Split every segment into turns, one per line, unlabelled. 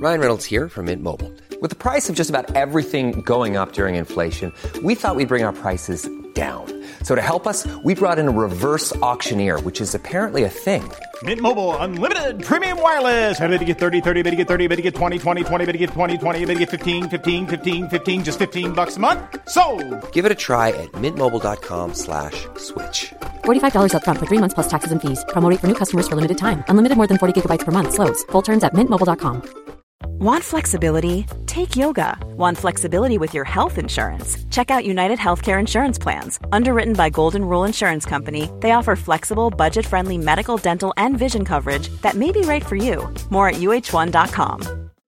Ryan Reynolds here from Mint Mobile. With the price of just about everything going up during inflation, we thought we'd bring our prices down. So to help us, we brought in a reverse auctioneer, which is apparently a thing.
Mint Mobile Unlimited Premium Wireless. How to get 30, 30, bit to get 30, bit to get 20, 20, 20, bit to get 20, 20, bit to get 15, 15, 15, 15, just $15 a month? Sold!
Give it a try at mintmobile.com/switch.
$45 up front for 3 months plus taxes and fees. Promo rate for new customers for limited time. Unlimited more than 40 gigabytes per month. Slows full terms at mintmobile.com.
Want flexibility? Take yoga. Want flexibility with your health insurance? Check out United Healthcare Insurance Plans. Underwritten by Golden Rule Insurance Company, they offer flexible, budget-friendly medical, dental, and vision coverage that may be right for you. More at uh1.com.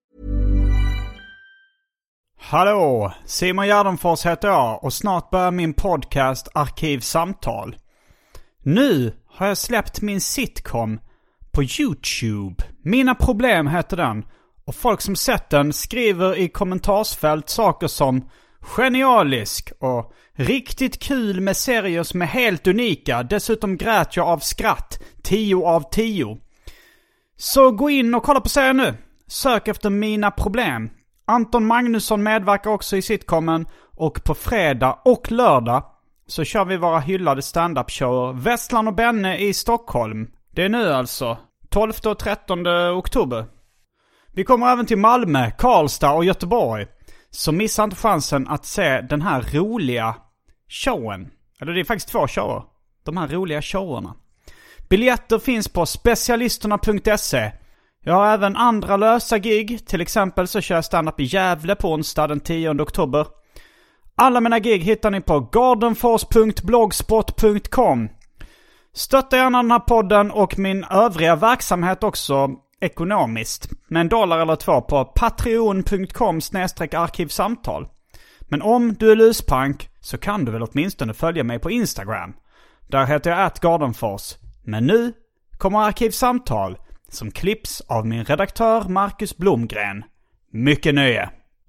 Hallå, Simon Gärdenfors heter jag och snart börjar min podcast Arkivsamtal. Nu har jag släppt min sitcom på YouTube. Mina problem heter den. Och folk som sett den skriver i kommentarsfält saker som genialisk och riktigt kul med serier som är helt unika. Dessutom grät jag av skratt. 10 av 10. Så gå in och kolla på serien nu. Sök efter Mina problem. Anton Magnusson medverkar också i sitcomen. Och på fredag och lördag så kör vi våra hyllade stand-up-shower Vestland och Benne i Stockholm. Det är nu alltså 12 och 13 oktober. Vi kommer även till Malmö, Karlstad och Göteborg. Så missa inte chansen att se den här roliga showen. Eller det är faktiskt 2 shower. De här roliga showerna. Biljetter finns på specialisterna.se. Jag har även andra lösa gig. Till exempel så kör jag stand-up i Gävle på onsdag den 10 oktober. Alla mina gig hittar ni på gardenfors.blogspot.com. Stötta gärna den här podden och min övriga verksamhet också ekonomiskt med $1 eller 2 på patreon.com/arkivsamtal. Men om du är luspank så kan du väl åtminstone följa mig på Instagram. Där heter jag @gardenfors. Men nu kommer Arkivsamtal som klipps av min redaktör Marcus Blomgren. Mycket nöje!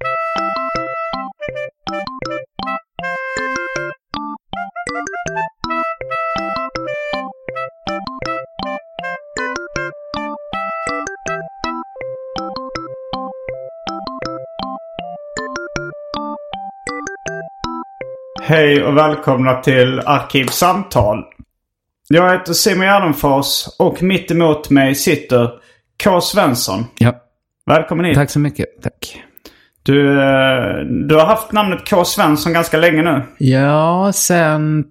Hej och välkomna till Arkivsamtal. Jag heter Simon Gärdenfors och mitt emot mig sitter K. Svensson.
Ja.
Välkommen hit.
Tack så mycket, tack.
Du har haft namnet K. Svensson ganska länge nu.
Ja, sen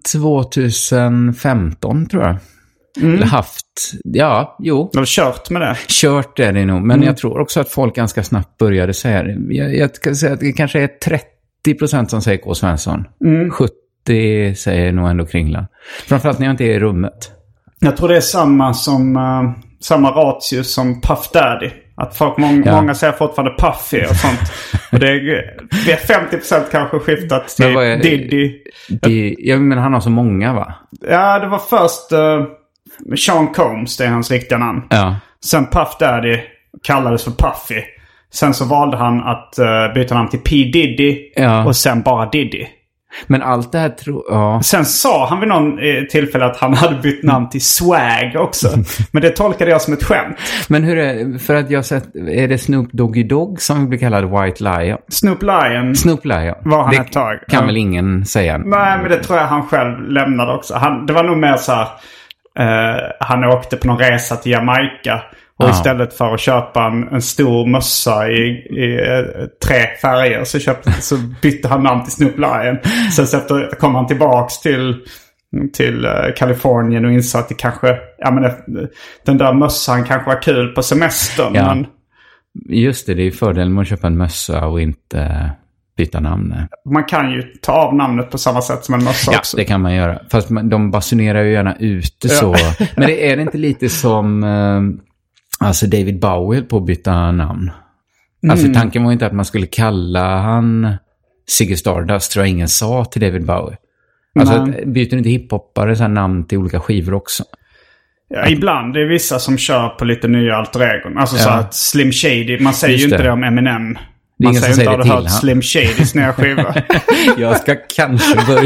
2015 tror jag. Eller haft, ja, jo.
Du har kört med det? Kört
är det nog, men jag tror också att folk ganska snabbt började säga det. Jag kan säga att det kanske är 30% som säger K. Svensson. 70 säger nog ändå Kringlan. Framförallt när jag inte är i rummet.
Jag tror det är samma ratio som Puff Daddy. Att folk, många säger fortfarande Puffy och sånt. Och det är 50% kanske skiftat till Diddy.
Ja, men han har så många, va? Ja,
det var först Sean Combs, det är hans riktiga namn.
Ja.
Sen Puff Daddy kallades för Puffy. Sen så valde han att byta namn till P. Diddy och sen bara Diddy.
Men allt det här
Sen sa han vid någon tillfälle att han hade bytt namn till Swag också. Men det tolkade jag som ett skämt.
Men hur är för att jag sett, är det Snoop Doggy Dogg som blir kallad White Lion?
Snoop Lion var han ett tag.
Kan väl ingen säga.
Nej, men det tror jag han själv lämnade också. Det var nog mer så här, han åkte på någon resa till Jamaica. Och istället för att köpa en stor mössa i 3 färger så bytte han namn till Snoop Lion. Sen så efter kom han tillbaks till Kalifornien och insåg att det kanske, den där mössan kanske var kul på semestern.
Ja. Men just det är ju fördelen med att köpa en mössa och inte byta namn.
Man kan ju ta av namnet på samma sätt som en mössa också.
Ja, det kan man göra. Fast de basunerar ju gärna ut så. Men det är inte lite som... Alltså David Bowie på att byta namn. Alltså tanken var inte att man skulle kalla han Ziggy Stardust, tror jag ingen sa till David Bowie. Alltså byter inte hiphoppare så här namn till olika skivor också?
Ja, ibland. Det är vissa som kör på lite nya alter egon. Alltså så att Slim Shady, man säger ju inte det om Eminem. Man säger inte att du har hört Slim Shadys nya skiva.
Jag ska kanske börja.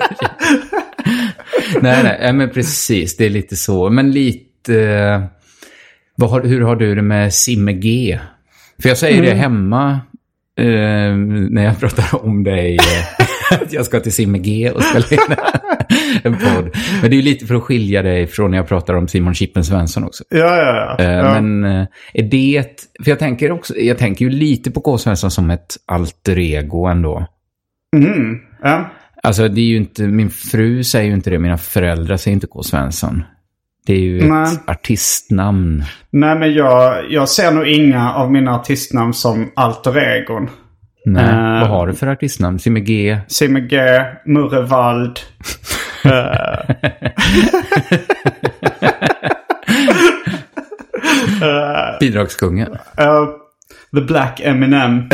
nej, men precis. Det är lite så. Men lite... hur har du det med Simme G? För jag säger det hemma när jag pratar om dig. Att jag ska till Simon G och spela in en podd. Men det är ju lite för att skilja dig från när jag pratar om Simon Chippen Svensson också.
Ja.
Men är det... För jag tänker ju lite på K. Svensson som ett alter ego ändå.
Ja.
Alltså det är ju inte... Min fru säger ju inte det. Mina föräldrar säger inte K. Svensson. Det är ju ett artistnamn. Nej,
men jag ser nog inga av mina artistnamn som alter egon.
Nej, vad har du för artistnamn? Simon G,
Murrevald.
Bidragskungen.
The Black Eminem.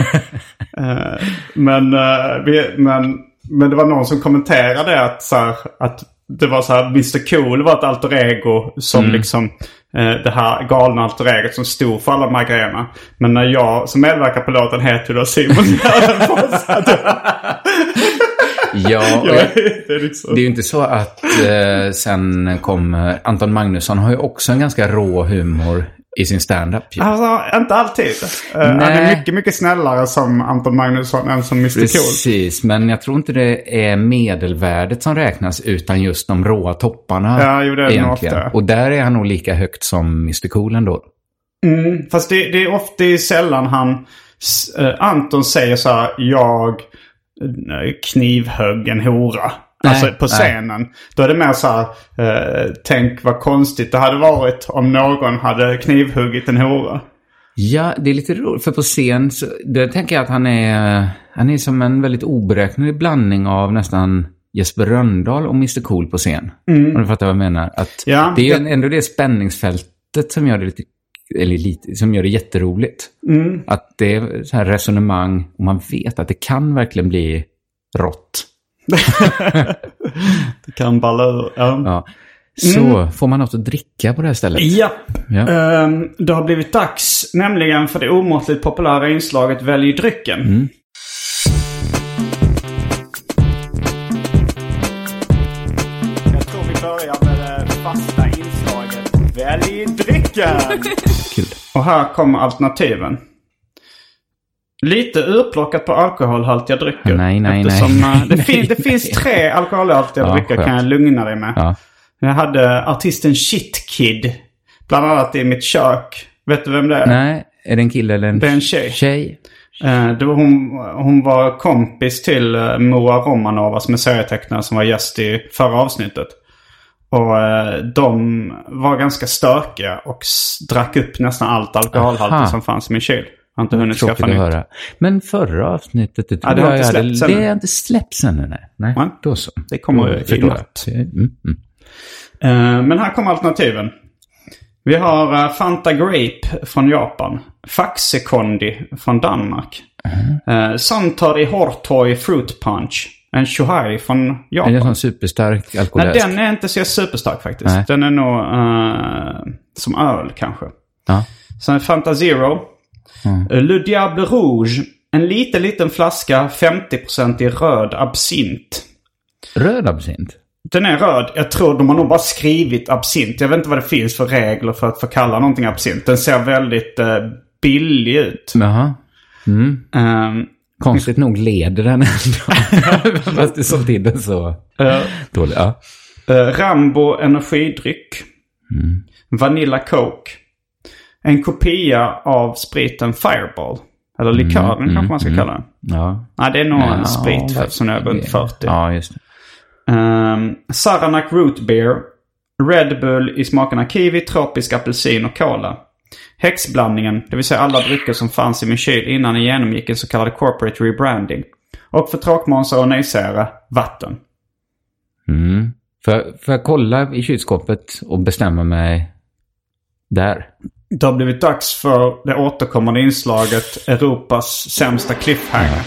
Men det var någon som kommenterade att det var så här, Mr. Cool var ett alter ego som liksom det här galna alter egot som stod för alla de här grejerna. Men när jag som medverkar på låten heter då Simon
det är ju inte så att sen kommer Anton Magnusson har ju också en ganska rå humor i sin stand-up.
Alltså, inte alltid. Han är mycket, mycket snällare som Anton Magnusson än som Mr. Cool.
Precis, men jag tror inte det är medelvärdet som räknas utan just de råa topparna.
Ja, jo, det är egentligen. Ofta.
Och där är han nog lika högt som Mr. Cool ändå.
Fast det är ofta sällan Anton säger så här, jag knivhögg en hora. Alltså på scenen. Då är det mer så här, tänk vad konstigt det hade varit om någon hade knivhuggit en hora.
Ja, det är lite roligt. För på scen, då tänker jag att han är som en väldigt oberäknelig blandning av nästan Jesper Rönndahl och Mr. Cool på scen. Om du fattar vad jag menar. Att det är ändå det spänningsfältet som gör det som gör det jätteroligt. Att det är så här resonemang och man vet att det kan verkligen bli rått.
Det kan balla ur.
Ja. Så får man något att dricka på det här stället.
Ja. Det har blivit dags nämligen för det omåttligt populära inslaget Välj drycken. Jag tror vi börjar med det fasta inslaget Välj drycken.
Kul.
Och här kommer alternativen. Lite urplockat på alkoholhaltiga drycker.
Nej.
Det finns 3 alkoholhaltiga drycker kan jag lugna dig med. Ja. Jag hade artisten Shit Kid bland annat i mitt kök. Vet du vem det är?
Nej, är det en kille eller en
Det är en tjej. Det var hon var kompis till Moa Romanova som är serietecknare som var gäst i förra avsnittet. Och de var ganska stökiga och drack upp nästan allt alkoholhaltigt som fanns i min kyl. Jag har inte hunnit skaffa nytt.
Men förra avsnittet, det har inte släppts ännu. Nej, då så.
Det kommer i natt. Men här kommer alternativen. Vi har Fanta Grape från Japan. Faxe Kondi från Danmark. Santori Hortoi Fruit Punch. En Shohai från Japan.
Är det en superstark alkoholist?
Nej, den är inte så superstark faktiskt. Nej. Den är nog som öl kanske.
Ja.
Sen Fanta Zero. Le Diable Rouge. En liten flaska 50% i röd absint.
Röd absint?
Den är röd. Jag tror de har nog bara skrivit absint. Jag vet inte vad det finns för regler för att förkalla någonting absint. Den ser väldigt billig ut.
Jaha. Konstigt nog leder den ändå. Fast det såg till den så dåligt. Ja.
Rambo energidryck. Vanilla Coke. En kopia av spriten Fireball. Eller likören kanske man ska kalla den.
Ja.
Nej, det är nog en sprit som är runt 40.
Ja, just det.
Saranac Root Beer. Red Bull i smakerna kiwi, tropisk apelsin och cola. Häxblandningen, det vill säga alla drycker som fanns i min kyl innan den genomgick en så kallad corporate rebranding. Och för tråkmånsar och nejsära, vatten.
För jag kolla i kylskåpet och bestämma mig där.
Det har blivit dags för det återkommande inslaget Europas sämsta cliffhanger.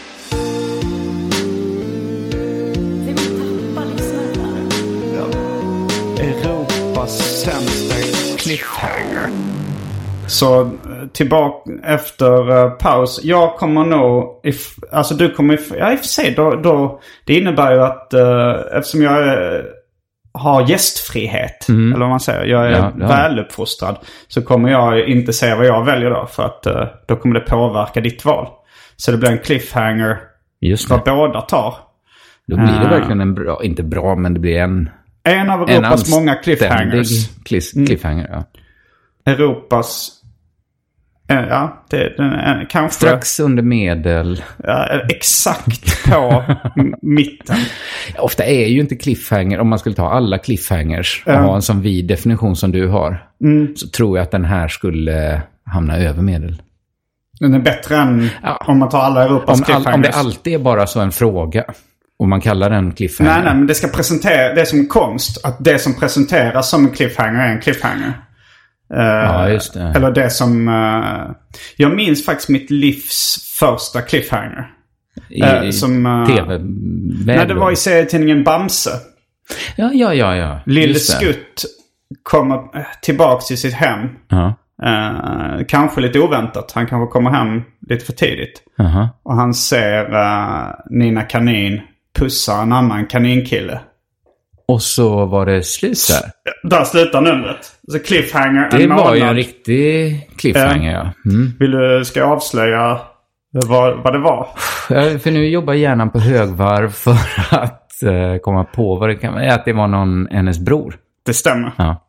Europas sämsta cliffhanger. Så tillbaka efter paus. Jag kommer nog... du kommer... Ja, i och för sig. Då, det innebär ju att eftersom jag är har gästfrihet. Eller vad man säger. Jag är väluppfostrad. Så kommer jag inte säga vad jag väljer då. För att då kommer det påverka ditt val. Så det blir en cliffhanger.
Just det.
Vad båda tar.
Då blir det verkligen en bra, inte bra, men det blir en
av Europas många cliffhangers.
Cliffhanger, ja.
Europas... Ja, kanske...
Strax under medel.
Ja, exakt på mitten.
Ofta är ju inte cliffhanger, om man skulle ta alla cliffhangers och ha en sån vid definition som du har, så tror jag att den här skulle hamna över medel.
Den är bättre än om man tar alla Europas cliffhangers.
Om det alltid är bara så en fråga och man kallar den cliffhanger.
Nej, men det ska presentera, det är som konst, att det som presenteras som en cliffhanger är en cliffhanger.
Ja, just det.
Eller det som... jag minns faktiskt mitt livs första cliffhanger. Som
TV-väg.
Det var i serietidningen Bamse.
Ja.
Lille Skutt kommer tillbaks till sitt hem. Kanske lite oväntat. Han kanske kommer hem lite för tidigt. Och han ser Nina Kanin pussa en annan kaninkille.
Och så var det slut där.
Där slutar numret. Så cliffhanger.
Det var ju en riktig cliffhanger, ja.
Ska jag avslöja vad det var?
För nu jobbar hjärnan på högvarv för att komma på vad det kan vara. Att det var hennes bror.
Det stämmer.
Ja.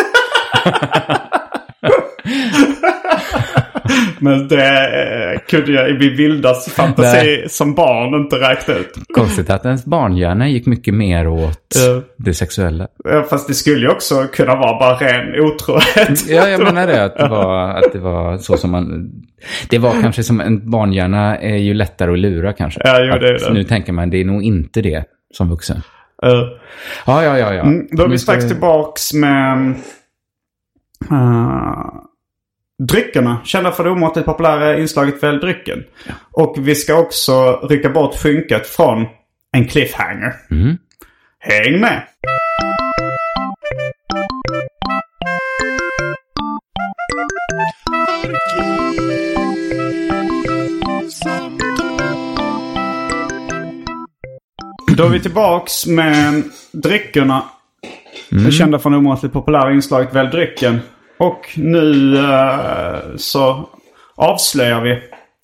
Men det kunde jag i min vildaste fantasi som barn inte räkna ut.
Konstigt att ens barnhjärna gick mycket mer åt det sexuella.
Fast det skulle ju också kunna vara bara ren otrohet.
Ja, jag menar det. Att det var så som man... Det var kanske som en barnhjärna är ju lättare att lura kanske.
Ja, jo, det är det.
Nu tänker man, det är nog inte det som vuxen. Ja.
Då är vi strax tillbaks med... dryckerna, kända för det omåttligt populära inslaget Välj drycken. Och vi ska också rycka bort funket från en cliffhanger. Häng med! Då är vi tillbaks med dryckerna. Kända för det omåttligt populära inslaget Välj drycken. Och nu så avslöjar vi.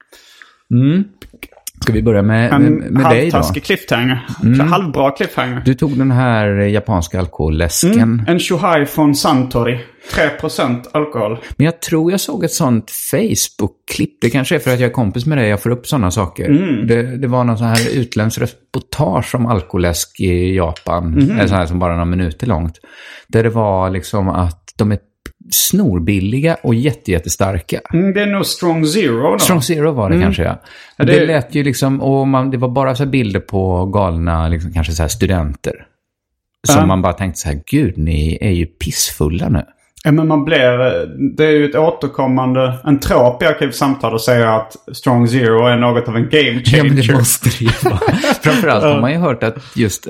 Ska vi börja med dig då? En
halvtaskig cliffhanger. Halvbra cliffhanger.
Du tog den här japanska alkoholläsken.
En Shuhai från Suntory. 3% alkohol.
Men jag tror jag såg ett sånt Facebook-klipp. Det kanske är för att jag är kompis med dig. Jag får upp sådana saker. Det var någon sån här utländsk reportage om alkoläsk i Japan. En sån här som bara några minuter långt. Där det var liksom att de är snorbilliga och jättestarka.
Det är nog Strong Zero då.
Strong Zero var det kanske, ja. Det lät ju liksom, och det var bara så här bilder på galna, liksom, kanske så här studenter. Som man bara tänkte så här, gud, ni är ju pissfulla nu.
Ja, men det är ju ett återkommande, en trop i Arkivsamtal att säga att Strong Zero är något av en game changer.
Ja, men det måste det ju vara. Framförallt har man ju hört att just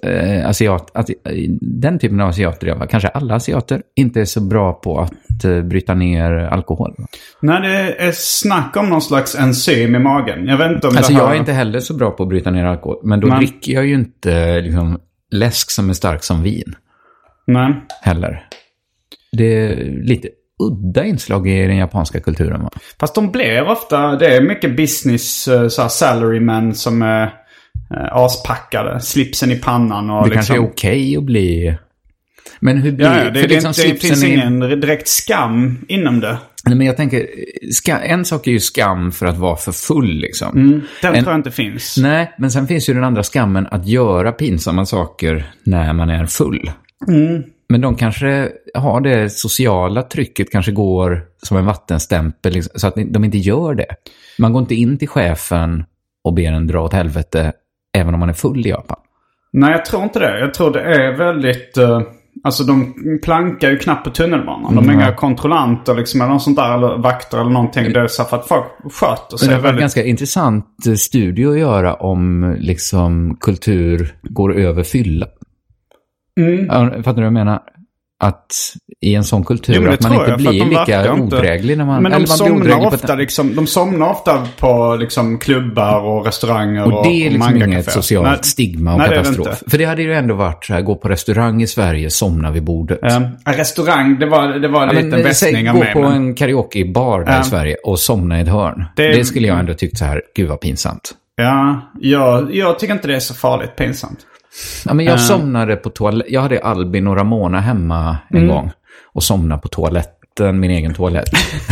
den typen av asiater, kanske alla asiater, inte är så bra på att bryta ner alkohol.
Nej, det är snack om någon slags enzym i magen. Jag vet inte om
jag är inte heller så bra på att bryta ner alkohol. Men då dricker jag ju inte liksom, läsk som är stark som vin. Nej. Heller. Det är lite udda inslag i den japanska kulturen, va?
Fast de blir ofta, det är mycket business, så här salarymen som är aspackade, slipsen i pannan och
det
liksom...
kanske är okej att bli... Men hur blir
det? Liksom det finns ingen direkt skam inom det.
Nej, men jag tänker, en sak är ju skam för att vara för full liksom.
Den tror jag inte finns.
Nej, men sen finns ju den andra skammen att göra pinsamma saker när man är full. Men de kanske har det sociala trycket, kanske går som en vattenstämpel liksom, så att de inte gör det. Man går inte in till chefen och ber en dra åt helvete även om man är full i Japan.
Nej, jag tror inte det. Jag tror det är väldigt... alltså de plankar ju knappt på tunnelbanan. De är inga kontrollanter liksom, eller något sånt där, eller vakter eller någonting. Det är så för att folk sköter sig.
Det var en ganska intressant studie att göra om liksom kultur går över fylla. Fattar du vad jag menar? att i en sån kultur att man inte blir lika odräglig när man...
Men de somnar ofta de somnar ofta på liksom klubbar och restauranger och
det är liksom inget socialt stigma och katastrof. För det hade ju ändå varit så här, gå på restaurang i Sverige, somna vid bordet.
Restaurang, det var en liten västning av mig.
Gå på en karaokebar där i Sverige och somna i ett hörn. Det skulle jag ändå tyckt så här, gud vad pinsamt.
Ja, jag tycker inte det är så farligt pinsamt.
Ja, men jag somnade på toalett. Jag hade Albin några månader hemma en gång och somnade på toaletten, min egen toalett.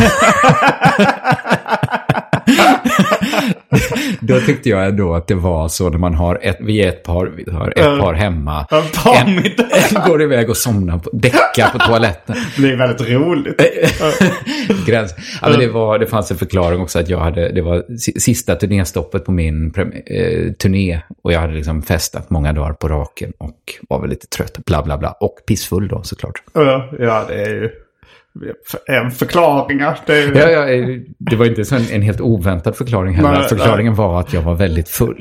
Då tyckte jag ändå att det var så när man har vi har ett par hemma. En går iväg och somnar däckar på toaletten.
Det blir väldigt roligt.
Gräns. Ja, men det fanns en förklaring också att det var sista turnéstoppet på min turné och jag hade liksom festat många dagar på raken och var väl lite trött, bla bla bla, och pissfull då såklart.
Ja, det är ju en förklaring.
Det var inte en helt oväntad förklaring heller. Förklaringen var att jag var väldigt full.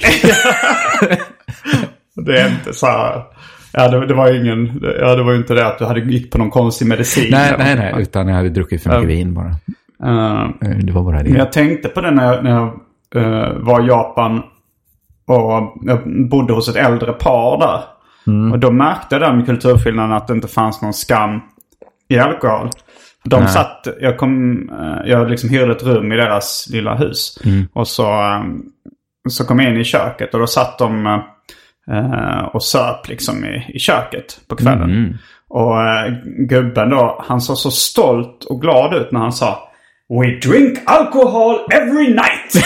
Det är inte så här. Det var ju inte det att du hade gick på någon konstig medicin.
Nej, utan jag hade druckit för mycket vin bara. Det var bara det.
Men jag tänkte på det när jag var i Japan och jag bodde hos ett äldre par där. Och då märkte jag den kulturskillnaden att det inte fanns någon skam i alkohol. De satt, jag liksom hyrde ett rum i deras lilla hus. Och så kom jag in i köket och då satt de och söp liksom i köket på kvällen. Och gubben då, han såg så stolt och glad ut när han sa "We drink alcohol every night."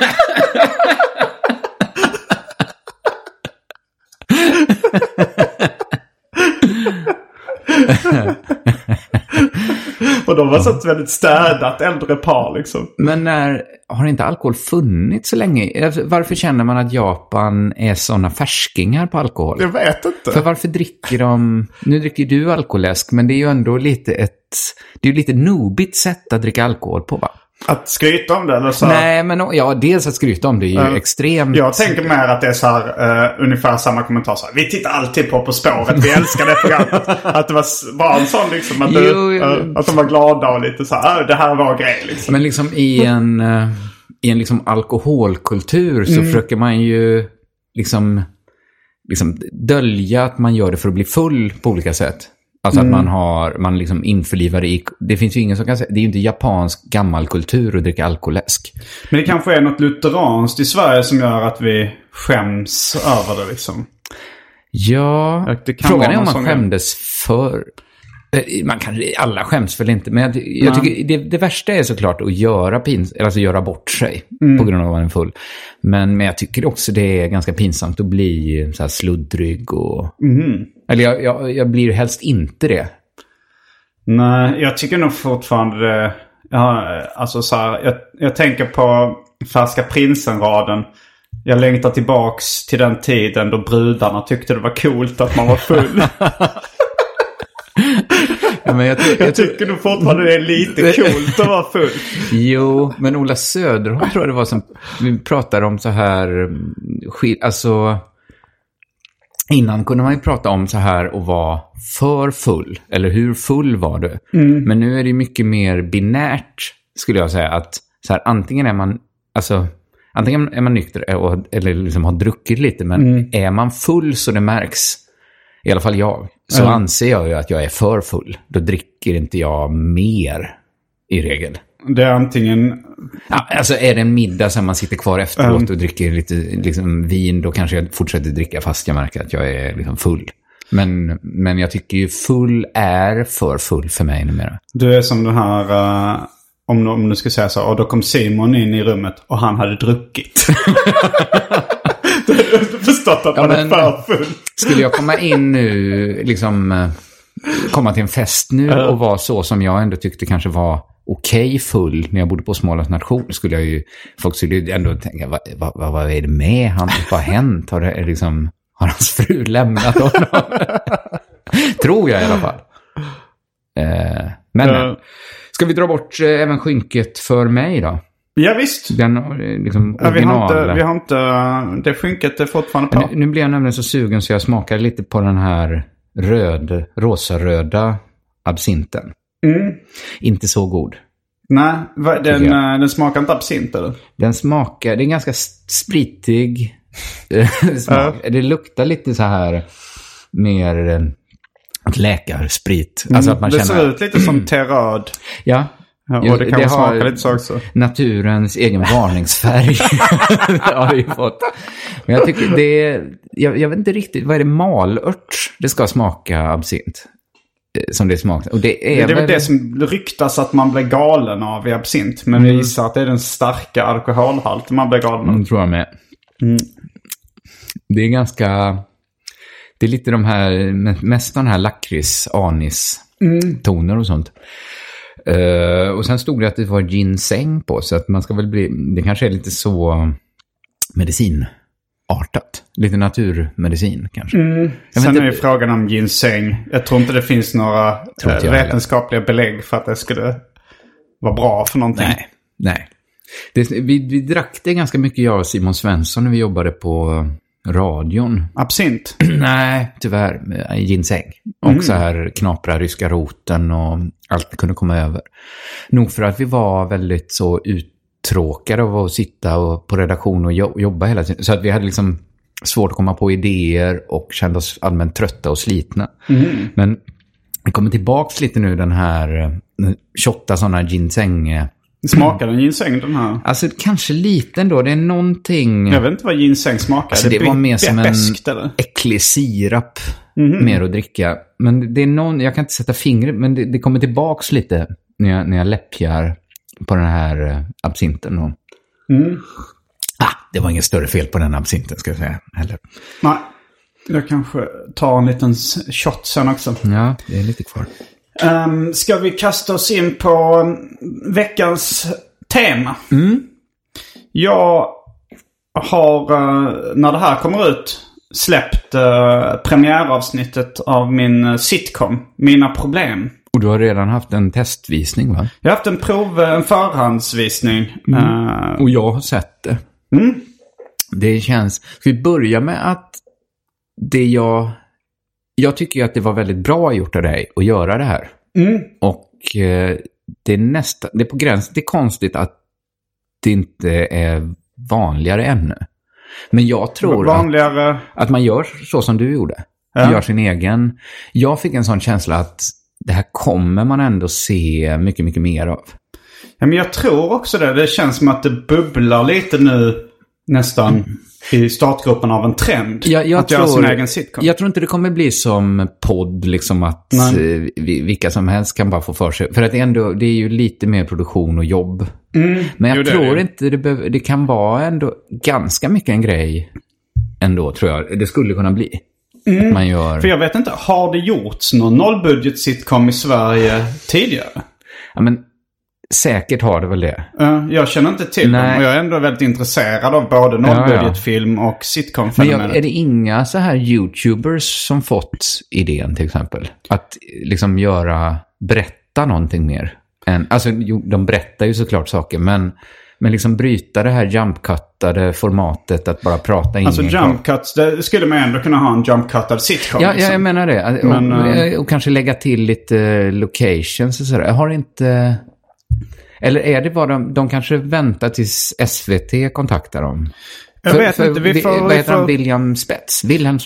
Och de var så ett väldigt städat äldre par liksom.
Men har inte alkohol funnits så länge? Varför känner man att Japan är såna färskingar på alkohol?
Jag vet inte.
För varför dricker de... Nu dricker du alkoläsk, men det är ju ändå lite lite nobigt sätt att dricka alkohol på, va?
Att skryta om det eller så?
Nej, men dels att skryta om det är ju extremt...
Jag tänker mer att det är så här, ungefär samma kommentar så här. Vi tittar alltid på spåret, vi älskar det programmet. Att det var en sån liksom, att de var glada och lite så här, det här var grej liksom.
Men liksom i en liksom alkoholkultur så försöker man ju liksom dölja att man gör det för att bli full på olika sätt. Alltså att man liksom införlivar i... Det finns ju ingen som kan säga... Det är ju inte japansk gammal kultur att dricka alkoläsk.
Men det kanske är något lutheranskt i Sverige som gör att vi skäms över det liksom.
Ja, frågan är om man skämdes för... Alla skäms väl inte. Men jag tycker det värsta är såklart att göra bort sig på grund av att man är full. Men jag tycker också det är ganska pinsamt att bli så här sluddrig och... Eller jag blir helst inte det.
Nej, jag tycker nog fortfarande det... alltså så här, jag tänker på Färska prinsen-raden. Jag längtar tillbaks till den tiden då brudarna tyckte det var coolt att man var full.
Ja, men jag tycker
nog fortfarande det är lite coolt att vara full.
Jo, men Ola Söderholm tror jag det var som... Vi pratade om så här... Alltså... Innan kunde man ju prata om så här och vara för full. Eller hur full var du? Men nu är det mycket mer binärt, skulle jag säga. Att så här, antingen är man nykter eller liksom har druckit lite. Men är man full så det märks. I alla fall jag. Så anser jag ju att jag är för full. Då dricker inte jag mer i regel.
Det är antingen...
Ja, alltså är det en middag som man sitter kvar efteråt och dricker lite liksom vin, då kanske jag fortsätter dricka fast jag märker att jag är liksom full. Men jag tycker ju full är för full för mig numera.
Du är som den här... Om du ska säga så, och då kom Simon in i rummet och han hade druckit. Du har förstått att han är för full.
Skulle jag komma in nu, liksom komma till en fest nu och vara så som jag ändå tyckte kanske var okej full när jag bodde på Smålands nation, folk skulle ju ändå tänka, vad är det med han? Vad har hänt? Har hans fru lämnat honom? Tror jag i alla fall. Men ska vi dra bort även skynket för mig då?
Ja visst.
Den liksom original.
Vi har inte det skynket är fortfarande på.
Nu blir jag nämligen så sugen så jag smakar lite på den här rosaröda absinten. Inte så god.
Nej, den smakar inte absint eller?
Den smakar, det är ganska spritig smak. Det luktar lite så här mer läkarsprit. Alltså att man
det
känner,
ser ut lite som terröd.
Ja.
Och det kan smaka lite så också.
Naturens egen varningsfärg har vi fått. Men jag tycker det är, jag vet inte riktigt, vad är det, malört det ska smaka absint? Som det smakar. Och det är
väl det som ryktas att man blir galen av i absint. Men jag gissar att det är den starka alkoholhalten man blir galen av.
Tror jag med. Det är ganska... Det är lite de här, mest de här lakrits, anis, toner och sånt. Och sen stod det att det var ginseng på, så att man ska väl bli, det kanske är lite så medicinartat. Lite naturmedicin kanske.
Sen är ju frågan om ginseng. Jag tror inte det finns några vetenskapliga belägg för att det skulle vara bra för någonting.
Nej. Vi drack det ganska mycket, jag och Simon Svensson, när vi jobbade på radion.
Absint?
Nej, tyvärr. Ginseng. Och så här knapra ryska roten och allt kunde komma över. Nog för att vi var väldigt så uttråkade av att sitta på redaktion och jobba hela tiden. Så att vi hade liksom svårt att komma på idéer och kände oss allmänt trötta och slitna. Men vi kommer tillbaka lite nu, den här 28 sådana ginseng.
Smakar den ginseng den här?
Alltså kanske lite ändå. Det är någonting...
Jag vet inte vad ginseng smakar.
Alltså, det var mer som en äcklig sirap mer att dricka. Men det är någon... Jag kan inte sätta fingret, men det kommer tillbaks lite när jag läppjar på den här absinten. Det var inget större fel på den absinten, ska jag säga. Heller.
Nej, jag kanske tar en liten shot sen också.
Ja, det är lite kvar.
Ska vi kasta oss in på veckans tema? Jag har, när det här kommer ut, släppt premiäravsnittet av min sitcom, Mina problem.
Och du har redan haft en testvisning, va?
Jag har haft en förhandsvisning.
Och jag har sett det. Det känns... Ska vi börja med att jag tycker att det var väldigt bra gjort av dig att göra det här. Och det är på gränsen. Det är konstigt att det inte är vanligare ännu. Men jag tror att man gör så som du gjorde. Man gör sin egen. Jag fick en sån känsla att det här kommer man ändå se mycket, mycket mer av.
Ja, men jag tror också det. Det känns som att det bubblar lite nu nästan i startgruppen av en trend. Att göra sin egen sitcom.
Jag tror inte det kommer bli som podd, liksom att vilka som helst kan bara få för sig. För att det är ju lite mer produktion och jobb. Men jag tror inte det kan vara ändå ganska mycket en grej ändå, tror jag. Det skulle kunna bli. Att man gör...
För jag vet inte, har det gjorts någon nollbudget sitcom i Sverige tidigare?
Ja, men säkert har det väl det.
Jag känner inte till dem. Och jag är ändå väldigt intresserad av både nollbudgetfilm och sitcom-fenomenet.
Men är det inga så här YouTubers som fått idén till exempel? Att liksom berätta någonting mer? Alltså de berättar ju såklart saker, men liksom bryta det här jump-cuttade formatet att bara prata in.
Alltså jump-cuts, det skulle man ändå kunna ha en jump-cuttad sitcom.
Ja, jag menar det. Och kanske lägga till lite locations och sådär. Jag har inte... Eller är det bara de kanske väntar tills SVT kontaktar dem?
Jag vet inte.
Vad heter han? William Spets?
William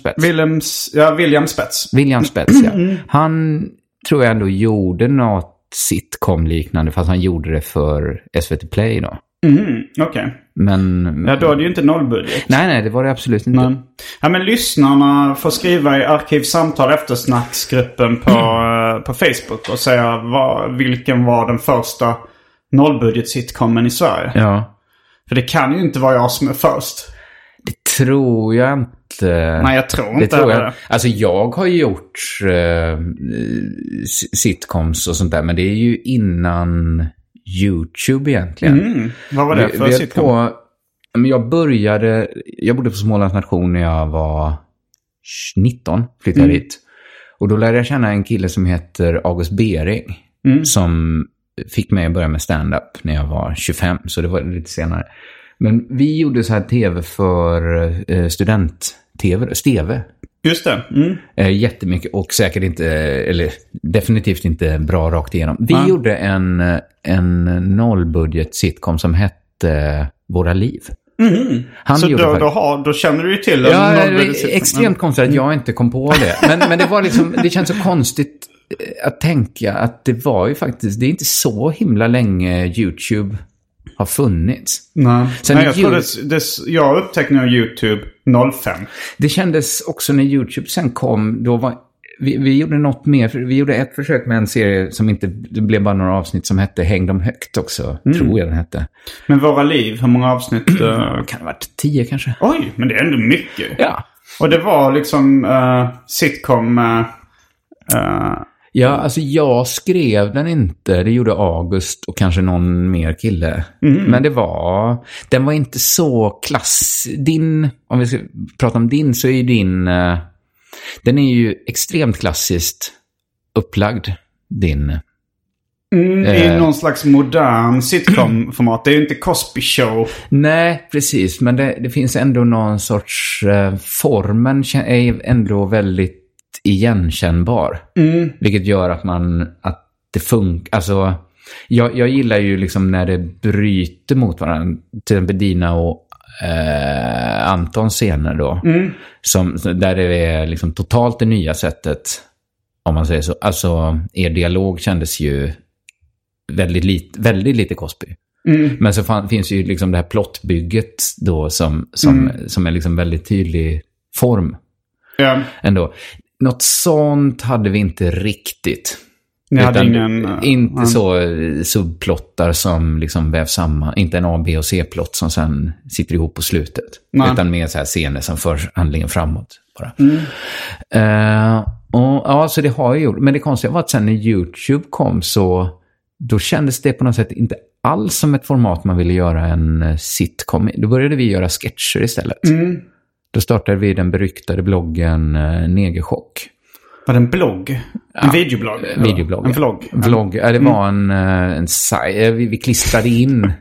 Spets.
William Spets, ja. Han tror jag ändå gjorde något sitcom-liknande, fast han gjorde det för SVT Play då.
Okej.
Men...
Ja, då är det ju inte nollbudget.
Nej, det var det absolut inte.
Men lyssnarna får skriva i Arkivsamtal eftersnacksgruppen på Facebook och säga vilken var den första nollbudget-sitcomen i Sverige.
Ja.
För det kan ju inte vara jag som är först.
Det tror jag inte.
Nej, jag tror inte det.
Alltså jag har gjort sitcoms och sånt där, men det är ju innan YouTube egentligen.
Vad var det för sitcom?
Jag bodde på Smålands Nation när jag var 19, flyttade dit. Och då lärde jag känna en kille som heter August Bering, som fick mig att börja med stand-up när jag var 25, så det var lite senare. Men vi gjorde så här tv för student-tv, Steve.
Just det.
Jättemycket och säkert inte, eller definitivt inte bra rakt igenom. Vi gjorde en nollbudget sitcom som hette Våra liv.
Så då känner du ju till
det är extremt konstigt att jag inte kom på det. Men det var liksom, det känns så konstigt att tänka att det var ju faktiskt, det är inte så himla länge YouTube har funnits.
Nej, jag upptäckte nog YouTube 05.
Det kändes också när YouTube sen kom, då var vi gjorde något mer. Vi gjorde ett försök med en serie som inte, det blev bara några avsnitt som hette Häng dem högt också, tror jag den hette.
Men Våra liv, hur många avsnitt?
Kan det ha varit 10 kanske?
Oj, men det är ändå mycket.
Ja.
Och det var liksom sitcom...
Ja, alltså jag skrev den inte. Det gjorde August och kanske någon mer kille. Men den var inte så om vi ska prata om din, så är ju den är ju extremt klassiskt upplagd, din.
I någon slags modern sitcom-format. Det är ju inte Cosby Show.
Nej, precis. Men det finns ändå någon sorts... formen är ändå väldigt igenkännbar. Vilket gör att det funkar. Alltså, jag gillar ju liksom när det bryter mot varandra. Till exempel Dina och Antons scener då. Där det är liksom totalt det nya sättet. Om man säger så. Alltså, er dialog kändes ju väldigt lite Cosby. Men så finns ju liksom det här plottbygget då som är liksom väldigt tydlig form. Ändå. Något sånt hade vi inte riktigt.
Ni hade
inte så subplottar som liksom vävs samman. Inte en A, B och C-plott som sen sitter ihop på slutet. Utan mer så här scener som för handlingen framåt bara. Och ja, så det har jag gjort. Men det konstiga var att sen när YouTube kom så då kändes det på något sätt inte alls som ett format man ville göra en sitcom. Då började vi göra sketcher istället. Då startade vi den beryktade bloggen Negerchock.
Var det en blogg? En videoblogg?
Videoblogg.
En vlogg?
Vlogg. Ja, det var en sajt. Vi klistrade in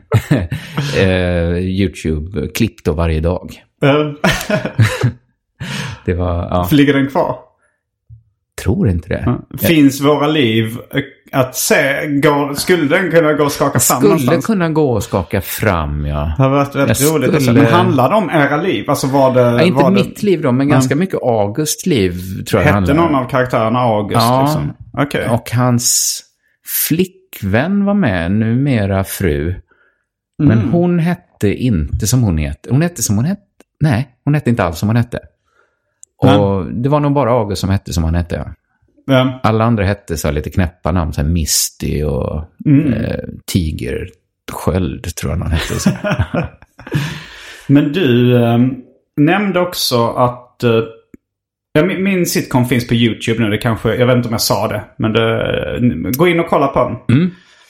YouTube-klipp då varje dag. Det var... Ja.
Ligger den kvar?
Tror inte det.
Finns Våra liv att se? Skulle den kunna gå och skaka fram någonstans?
Skulle kunna gå och skaka fram, ja.
Det har varit väldigt roligt. Men handlar det om era liv? Alltså
inte mitt liv då, men ganska mycket Augusts liv tror jag.
Hette någon av karaktärerna August?
Ja,
liksom? Okay.
Och hans flickvän var med, numera fru. Men hon hette inte som hon heter. Hon hette som hon hette. Nej, hon hette inte alls som hon hette. Och det var nog bara August som hette som han hette. Ja. Alla andra hette så lite knäppa namn, så här Misty och Tiger Sköld tror jag han hette. Så.
Men du nämnde också att min sitcom finns på YouTube nu. Det kanske, jag vet inte om jag sa det, men gå in och kolla på den.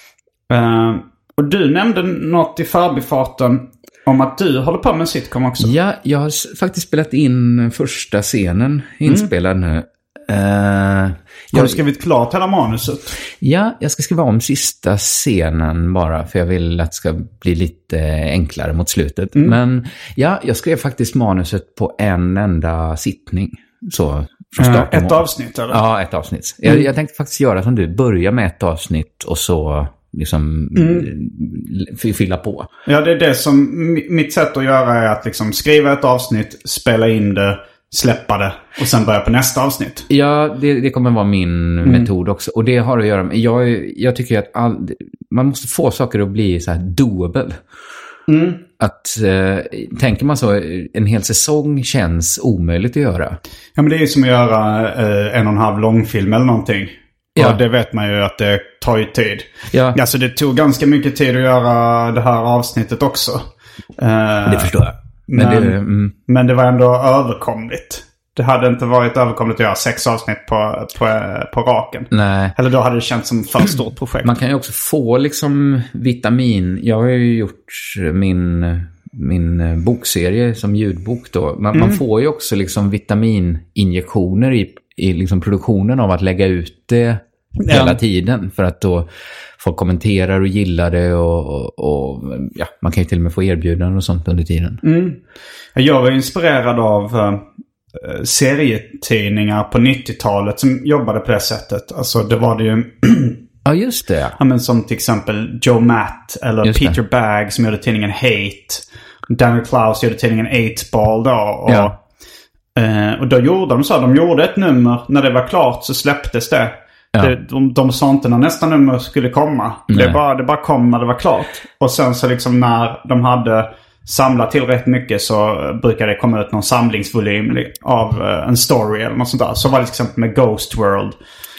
Och du nämnde något i förbifarten om att du håller på med en sitcom också. Ja,
jag har faktiskt spelat in första scenen inspelad nu.
Har du skrivit klart hela manuset?
Ja, jag ska skriva om sista scenen bara, för jag vill att det ska bli lite enklare mot slutet. Men ja, jag skrev faktiskt manuset på en enda sittning. Så
ett avsnitt eller?
Ja, ett avsnitt. Jag tänkte faktiskt göra som du, börja med ett avsnitt och så liksom fylla på. Ja, det är det som
mitt sätt att göra är att liksom skriva ett avsnitt, spela in det, släppa det och sen börja på nästa avsnitt.
Ja, det kommer vara min metod också. Och det har att göra med, jag tycker att man måste få saker att bli så här doable. Att tänker man så, en hel säsong känns omöjligt att göra.
Ja, men det är ju som att göra 1,5 långfilm eller någonting. Ja, det vet man ju att det tar ju tid. Ja. Alltså det tog ganska mycket tid att göra det här avsnittet också.
Det förstår jag.
Men det var ändå överkomligt. Det hade inte varit överkomligt att göra 6 avsnitt på raken.
Nej.
Eller då hade det känts som för stort projekt.
Man kan ju också få liksom vitamin. Jag har ju gjort min bokserie som ljudbok då. Man får ju också liksom vitamininjektioner i liksom produktionen av att lägga ut det hela tiden. För att då folk kommenterar och gillar det och ja, man kan ju till och med få erbjudanden och sånt under tiden.
Jag var inspirerad av serietidningar på 90-talet som jobbade på det sättet. Alltså det var det ju...
Ja, just det.
Ja, men som till exempel Joe Matt eller
just
Peter
det.
Bagg som gjorde tidningen Hate. Daniel Klaus gjorde tidningen 8-Ball då. Och då gjorde de så. De gjorde ett nummer. När det var klart så släpptes det. Ja. De sa inte när nästa nummer skulle komma. Det bara kom när det var klart. Och sen så liksom när de hade samlat tillräckligt mycket så brukade det komma ut någon samlingsvolym av en story eller något sånt där. Så var det till exempel med Ghost World.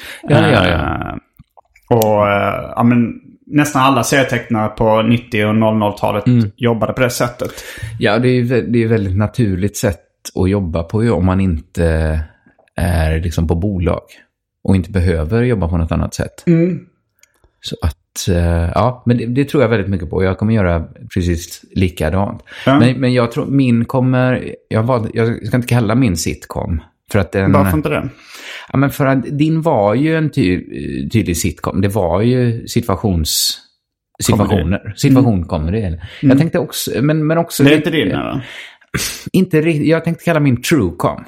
Och men nästan alla serietecknare på 90- och 00-talet jobbade på det sättet. Ja, det är väldigt naturligt sätt att jobba på om man inte är liksom på bolag. Och inte behöver jobba på något annat sätt. Så att, men det tror jag väldigt mycket på. Jag kommer göra precis likadant. Men jag tror min kommer... Jag ska inte kalla min sitcom. För att varför inte det? Ja, men för att din var ju en tydlig sitcom. Det var ju situationer. Situation kommer det. Jag tänkte också... Men också... Det är inte din, eller? Inte riktigt. Jag tänkte kalla min truecom.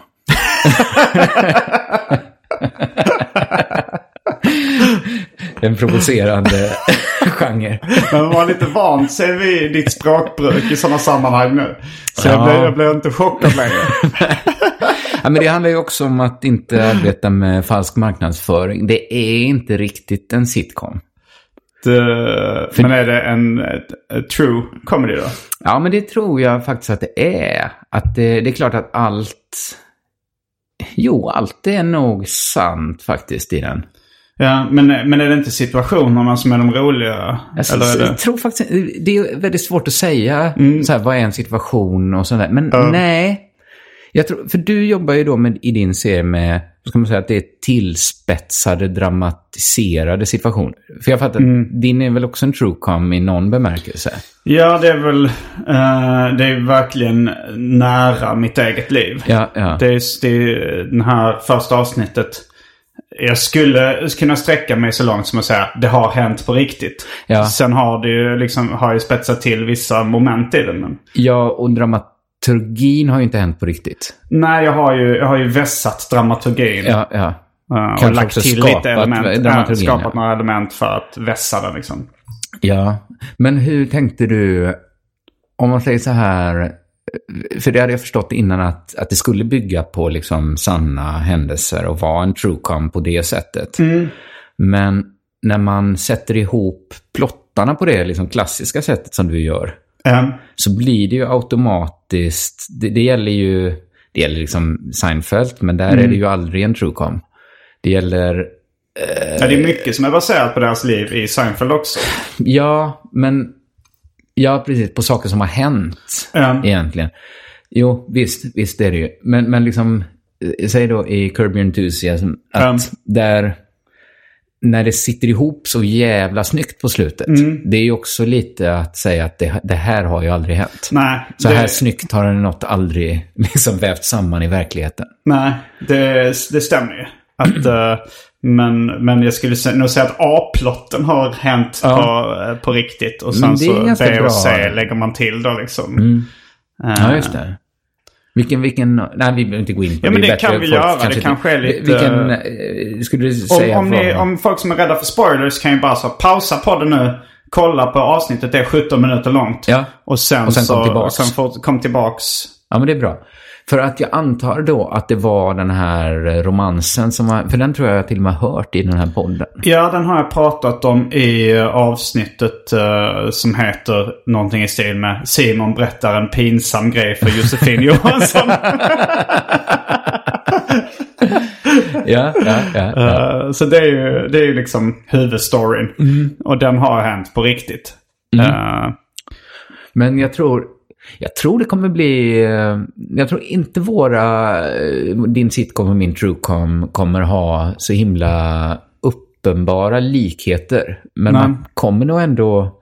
En provocerande genre. Man var lite van sig vid ditt språkbruk i sådana sammanhang nu. Så jag blev inte chockad längre. Ja, men det handlar ju också om att inte arbeta med falsk marknadsföring. Det är inte riktigt en sitcom. Men är det en true comedy då? Ja, men det tror jag faktiskt att det är. Att det är klart att allt är nog sant faktiskt i den. Ja, men är det inte situationerna som är de roliga? Jag tror faktiskt, det är väldigt svårt att säga så här, vad är en situation och sådär. Men nej, jag tror, för du jobbar ju då i din serie med, ska man säga att det är tillspetsade, dramatiserade situationer. För jag fattar, din är väl också en truecom i någon bemärkelse? Ja, det är väl, det är verkligen nära mitt eget liv. Ja. Det är den här första avsnittet. Jag skulle kunna sträcka mig så långt som att säga det har hänt på riktigt. Ja. Sen har det ju liksom, har ju spetsat till vissa moment i den. Men... Ja, och dramaturgin har ju inte hänt på riktigt. Nej, jag har ju vässat dramaturgin. Ja. Och lagt till lite element. Skapat några element för att vässa den liksom. Ja, men hur tänkte du, om man säger så här... För det hade jag förstått innan att det skulle bygga på liksom sanna händelser och vara en truecom på det sättet. Men när man sätter ihop plottarna på det liksom klassiska sättet som du gör, så blir det ju automatiskt, det gäller liksom Seinfeld, men där är det ju aldrig en truecom. Det gäller... det är mycket som är baserat på deras liv i Seinfeld också. Ja, men... Ja, precis. På saker som har hänt egentligen. Jo, visst är det ju. Men liksom, säg då i Curb Your Enthusiasm att där, när det sitter ihop så jävla snyggt på slutet. Det är ju också lite att säga att det här har ju aldrig hänt. Nej. Så här snyggt har det något aldrig liksom vävt samman i verkligheten. Nej, det stämmer ju. Men jag skulle nog säga att A-plotten har hänt på riktigt. Och sen så B och C lägger man till då liksom. Ja, just det. Vilken... Nej, vi behöver inte gå in på det. Ja, men det kan vi göra. Det kanske är lite... Vilken skulle du säga... Om folk som är rädda för spoilers kan ju bara så pausa på det nu. Kolla på avsnittet, det är 17 minuter långt. Ja. Och sen kom tillbaks. Ja, men det är bra. För att jag antar då att det var den här romansen för den tror jag till och med hört i den här podden. Ja, den har jag pratat om i avsnittet som heter någonting i stil med Simon berättar en pinsam grej för Josefin Johansson. Ja. Så det är ju liksom huvudstoryn. Och den har hänt på riktigt. Men jag tror det kommer bli... Jag tror inte din sitcom och min truecom kommer ha så himla uppenbara likheter. Men man kommer nog ändå,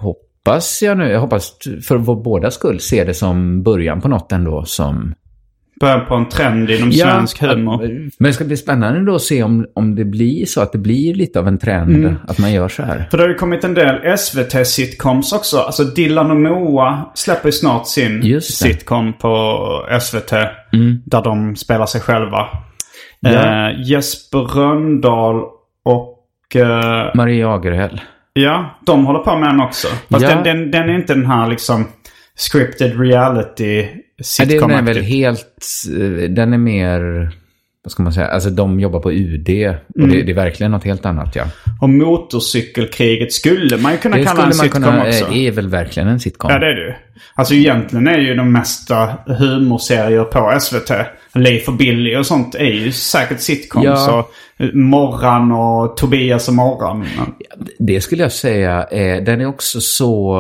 jag hoppas för vår båda skull, se det som början på något ändå som börjar på en trend inom svensk humor.
Men det ska bli spännande då att se om det blir så att det blir lite av en trend att man gör så här.
För det har ju kommit en del SVT-sitcoms också. Alltså Dylan och Moa släpper ju snart sin sitcom på SVT. Där de spelar sig själva. Ja. Jesper Rönndahl och...
Maria Jagerhäll.
Ja, de håller på med den också. Fast den är inte den här liksom scripted reality sitcom.
Den är väl helt... Den är mer... Vad ska man säga? Alltså de jobbar på UD. Och det är verkligen något helt annat, ja.
Och motorcykelkriget skulle man ju kunna kalla en sitcom också.
Det är väl verkligen en sitcom.
Ja, det är det. Alltså egentligen är ju de mesta humorserier på SVT. Leif och Billy och sånt är ju säkert sitcoms. Ja. Så Morran och Tobias och Morran.
Det skulle jag säga. Den är också så...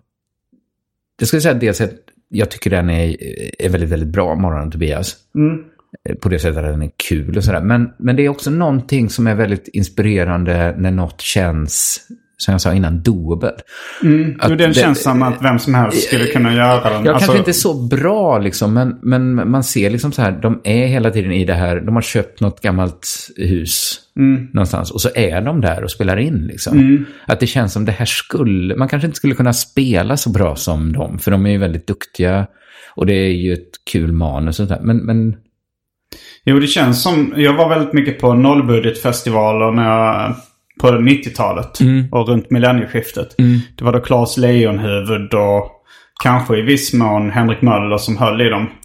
Det skulle jag säga dels att jag tycker den är väldigt, väldigt bra, Morran och Tobias. På det sättet att den är kul och sådär. Men det är också någonting som är väldigt inspirerande när något känns, som jag sa innan, doable.
Den känns som att vem som helst skulle kunna göra den.
Ja, kanske inte så bra liksom, men man ser liksom så här, de är hela tiden i det här, de har köpt något gammalt hus någonstans och så är de där och spelar in liksom. Att det känns som det här man kanske inte skulle kunna spela så bra som dem, för de är ju väldigt duktiga och det är ju ett kul manus och sånt där. Men
jo, det känns som... Jag var väldigt mycket på nollbudgetfestivaler på 90-talet och runt millennieskiftet. Det var då Claes Leonhuvud och kanske i viss mån Henrik Möller som höll i dem.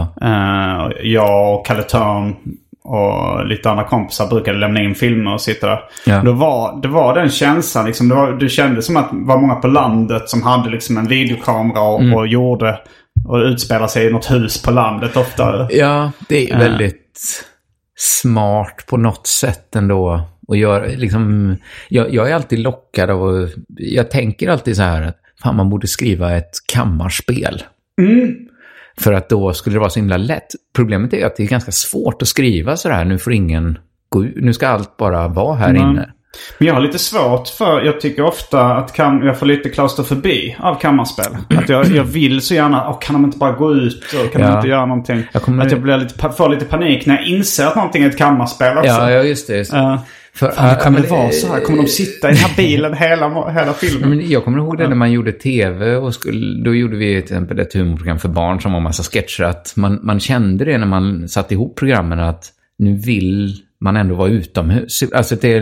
Jag och Kalle Törn och lite andra kompisar brukade lämna in filmer och sitta där. Det var den känslan liksom, det kändes som att det var många på landet som hade liksom en videokamera och gjorde... Och utspelar sig i något hus på landet ofta. Ja,
det är väldigt smart på något sätt ändå. Och liksom, jag är alltid lockad av... Jag tänker alltid så här att fan, man borde skriva ett kammarspel. För att då skulle det vara så himla lätt. Problemet är att det är ganska svårt att skriva så här. Nu får ingen gå ut. Nu ska allt bara vara här inne.
Men jag har lite svårt för, jag tycker ofta att jag får lite klaustrofobi av kammarspel. Att jag vill så gärna, kan de inte bara gå ut och kan de inte göra någonting? Att jag blir får lite panik när jag inser att någonting är ett kammarspel också.
Ja, just det.
Kommer det vara så här? Kommer de sitta i den här bilen hela filmen?
Men jag kommer ihåg det när man gjorde tv och då gjorde vi till exempel ett humorprogram för barn som var en massa sketcher. Att man kände det när man satt ihop programmen att nu vill man ändå vara utomhus. Alltså det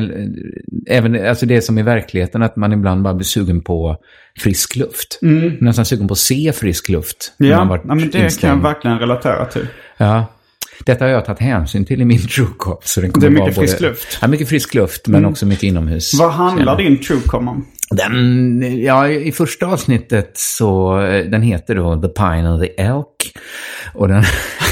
är som i verkligheten att man ibland bara blir sugen på frisk luft. Nästan sugen på att se frisk luft.
Ja, men det kan jag verkligen relatera till.
Ja. Detta har jag tagit hänsyn till i min TrueCom. Så den kommer
det är mycket frisk luft.
Ja, mycket frisk luft, men också mycket inomhus.
Vad handlar din TrueCom om?
I första avsnittet så, den heter då The Pine and the Elk. Och den...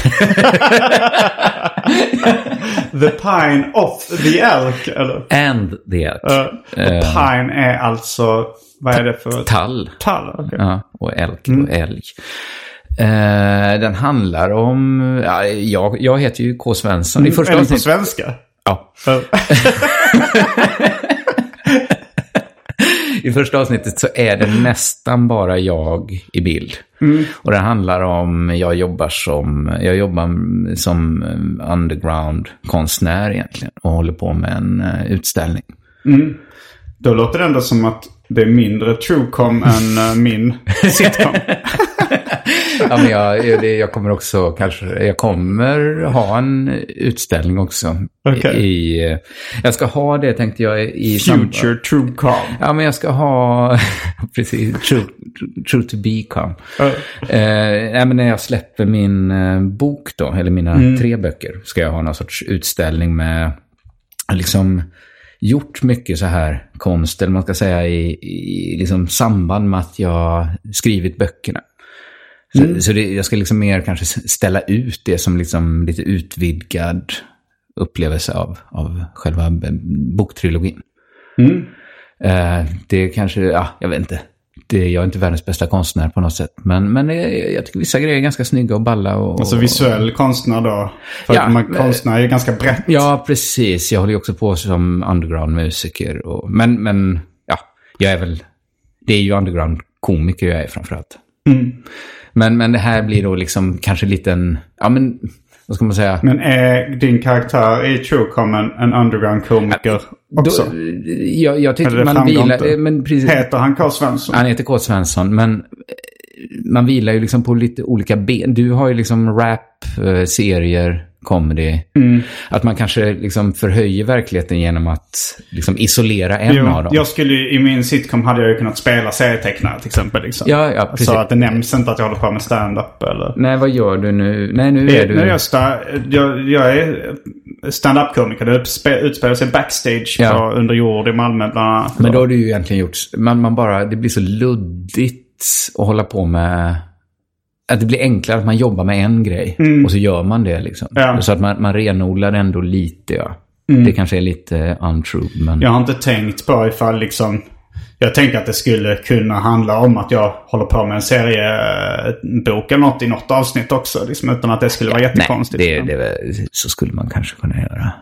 The Pine of the Elk, eller?
And the Elk.
Pine är alltså, vad är det för?
Tall.
Tall, okej.
Ja, och elk och älg. Den handlar om... Ja, jag heter ju K. Svensson. I första
är det på svenska?
Ja. I första avsnittet så är det nästan bara jag i bild. Och det handlar om... Jag jobbar som underground-konstnär egentligen. Och håller på med en utställning.
Då låter det ändå som att det är mindre TrueCom än min sitcom.
Ja, men jag kommer också jag kommer ha en utställning också.
Okay.
Jag ska ha det, tänkte jag, i
Future TrueCom.
Ja, men jag ska ha precis true to become. Men när jag släpper min bok då, eller mina 3 böcker, ska jag ha någon sorts utställning med liksom gjort mycket så här konst, eller man ska säga i liksom samband med att jag skrivit böckerna. Så jag ska liksom mer kanske ställa ut det som liksom lite utvidgad upplevelse av själva boktrilogin. Det kanske, jag vet inte. Jag är inte världens bästa konstnär på något sätt. Men jag tycker vissa grejer är ganska snygga och balla.
Alltså visuell konstnär då? För att konstnär är ganska brett.
Ja, precis. Jag håller ju också på som underground-musiker. Men jag är väl... Det är ju underground-komiker jag är framförallt. Men det här blir då liksom kanske liten, ja men vad ska man säga?
Men är din karaktär i Truecom en underground-komiker också?
Jag tycker man vilar, men precis,
heter han K. Svensson?
Han heter K. Svensson, men man vilar ju liksom på lite olika ben. Du har ju liksom rap, serier, comedy. Att man kanske liksom förhöjer verkligheten genom att liksom isolera en av dem.
Jag skulle i min sitcom hade jag ju kunnat spela serietecknare till exempel. Liksom.
Ja, precis.
Så att det nämns inte att jag håller på med stand-up eller...
Nej, vad gör du nu? Nej, nu är du...
Jag är stand-up-komiker. Det utspelar sig backstage under jord i Malmö bland annat.
Men då har du ju egentligen gjort... Man bara, det blir så luddigt att hålla på med... Att det blir enklare att man jobbar med en grej. Och så gör man det liksom. Ja. Så att man renodlar ändå lite, ja. Det kanske är lite untrue, men... Jag
har inte tänkt på ifall liksom... Jag tänker att det skulle kunna handla om att jag håller på med en seriebok eller något i något avsnitt också. Liksom, utan att det skulle vara jättekonstigt.
Nej, så skulle man kanske kunna göra.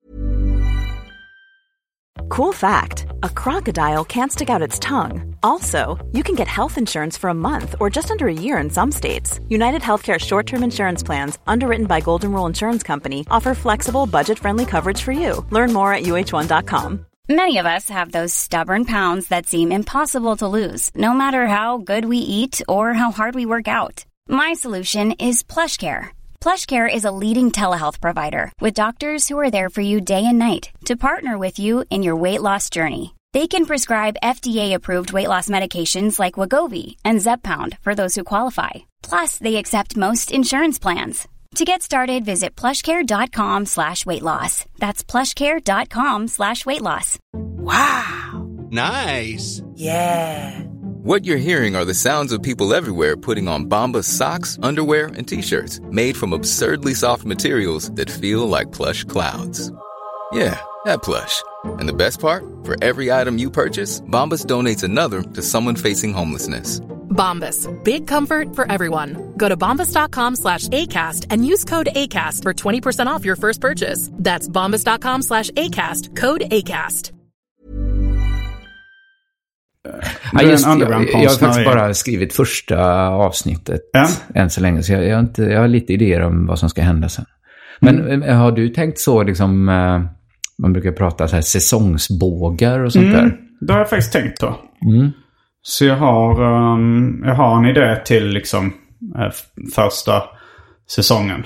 Cool fact, a crocodile can't stick out its tongue. Also, you can get health insurance for a month or just under a year in some states. United Healthcare short-term insurance plans, underwritten by Golden Rule Insurance Company, offer flexible, budget-friendly coverage for you. Learn more at uh1.com.
Many of us have those stubborn pounds that seem impossible to lose, no matter how good we eat or how hard we work out. My solution is PlushCare. PlushCare is a leading telehealth provider with doctors who are there for you day and night to partner with you in your weight loss journey. They can prescribe FDA-approved weight loss medications like Wegovy and Zepbound for those who qualify. Plus, they accept most insurance plans. To get started, visit plushcare.com/weightloss. That's plushcare.com/weightloss.
Wow. Nice.
Yeah.
What you're hearing are the sounds of people everywhere putting on Bombas socks, underwear, and T-shirts made from absurdly soft materials that feel like plush clouds. Yeah, that plush. And the best part? For every item you purchase, Bombas donates another to someone facing homelessness.
Bombas, big comfort for everyone. Go to bombas.com/ACAST and use code ACAST for 20% off your first purchase. That's bombas.com/ACAST, code ACAST.
Jag har faktiskt bara skrivit första avsnittet än så länge, så jag har lite idéer om vad som ska hända sen. Men har du tänkt så liksom, man brukar prata så här säsongsbågar och sånt där?
Det har jag faktiskt tänkt på. Så jag har en idé till liksom första säsongen.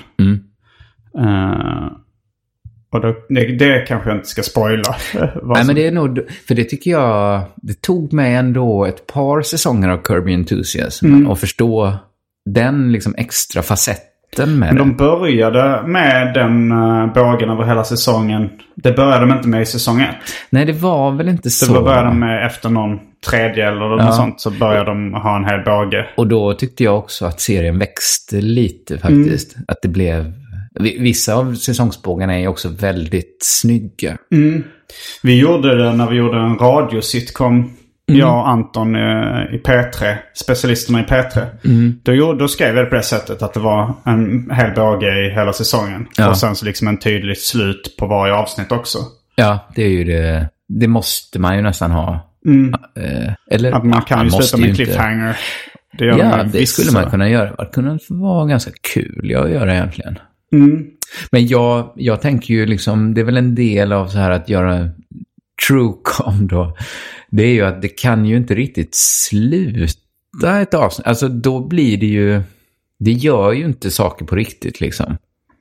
Och då, det kanske jag inte ska spoila.
Nej, men det är nog, för det tycker jag, det tog mig ändå ett par säsonger av Curb Your Enthusiasm och förstå den liksom extra facetten med det.
De började med den bågen över hela säsongen. Det började de inte med i säsong 1.
Nej, det var väl inte så.
Det började med efter någon tredje eller något sånt, så började de ha en hel båge.
Och då tyckte jag också att serien växte lite faktiskt. Att det blev... Vissa av säsongsbågarna är också väldigt snygga.
Vi gjorde det när vi gjorde en radiositcom. Jag och Anton i P3, specialisterna i P3. Då skrev vi det på det sättet att det var en hel båge i hela säsongen. Ja. Och sen så liksom en tydligt slut på varje avsnitt också.
Ja, det är ju det. Det måste man ju nästan ha. Eller
att man kan ju sluta med cliffhanger.
Det skulle man kunna göra. Det kunde vara ganska kul att göra egentligen. Men jag tänker ju liksom, det är väl en del av så här att göra Truecom då. Det är ju att det kan ju inte riktigt sluta ett avsnitt. Alltså då blir det ju, det gör ju inte saker på riktigt liksom.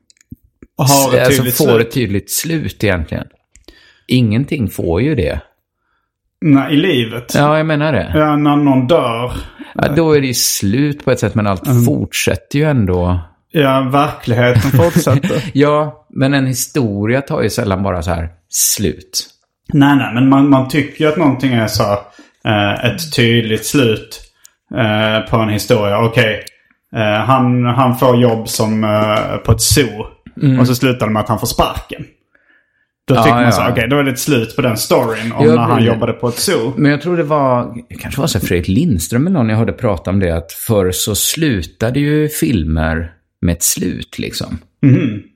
Får ett tydligt slut egentligen. Ingenting får ju det.
Nej, i livet.
Ja, jag menar det.
Ja, när någon dör.
Ja, då är det ju slut på ett sätt, men allt fortsätter ju ändå.
Ja, verkligheten fortsätter.
Ja, men en historia tar ju sällan bara så här slut.
Nej, men man tycker ju att någonting är så ett tydligt slut på en historia. Okej, han får jobb som på ett zoo. Och så slutar det med att han får sparken. Då tycker man så, okej, då är det ett slut på den storyn om när han jobbade på ett zoo.
Men jag tror det kanske var så Fredrik Lindström eller någon jag hörde prata om det, att förr så slutade ju filmer med ett slut liksom.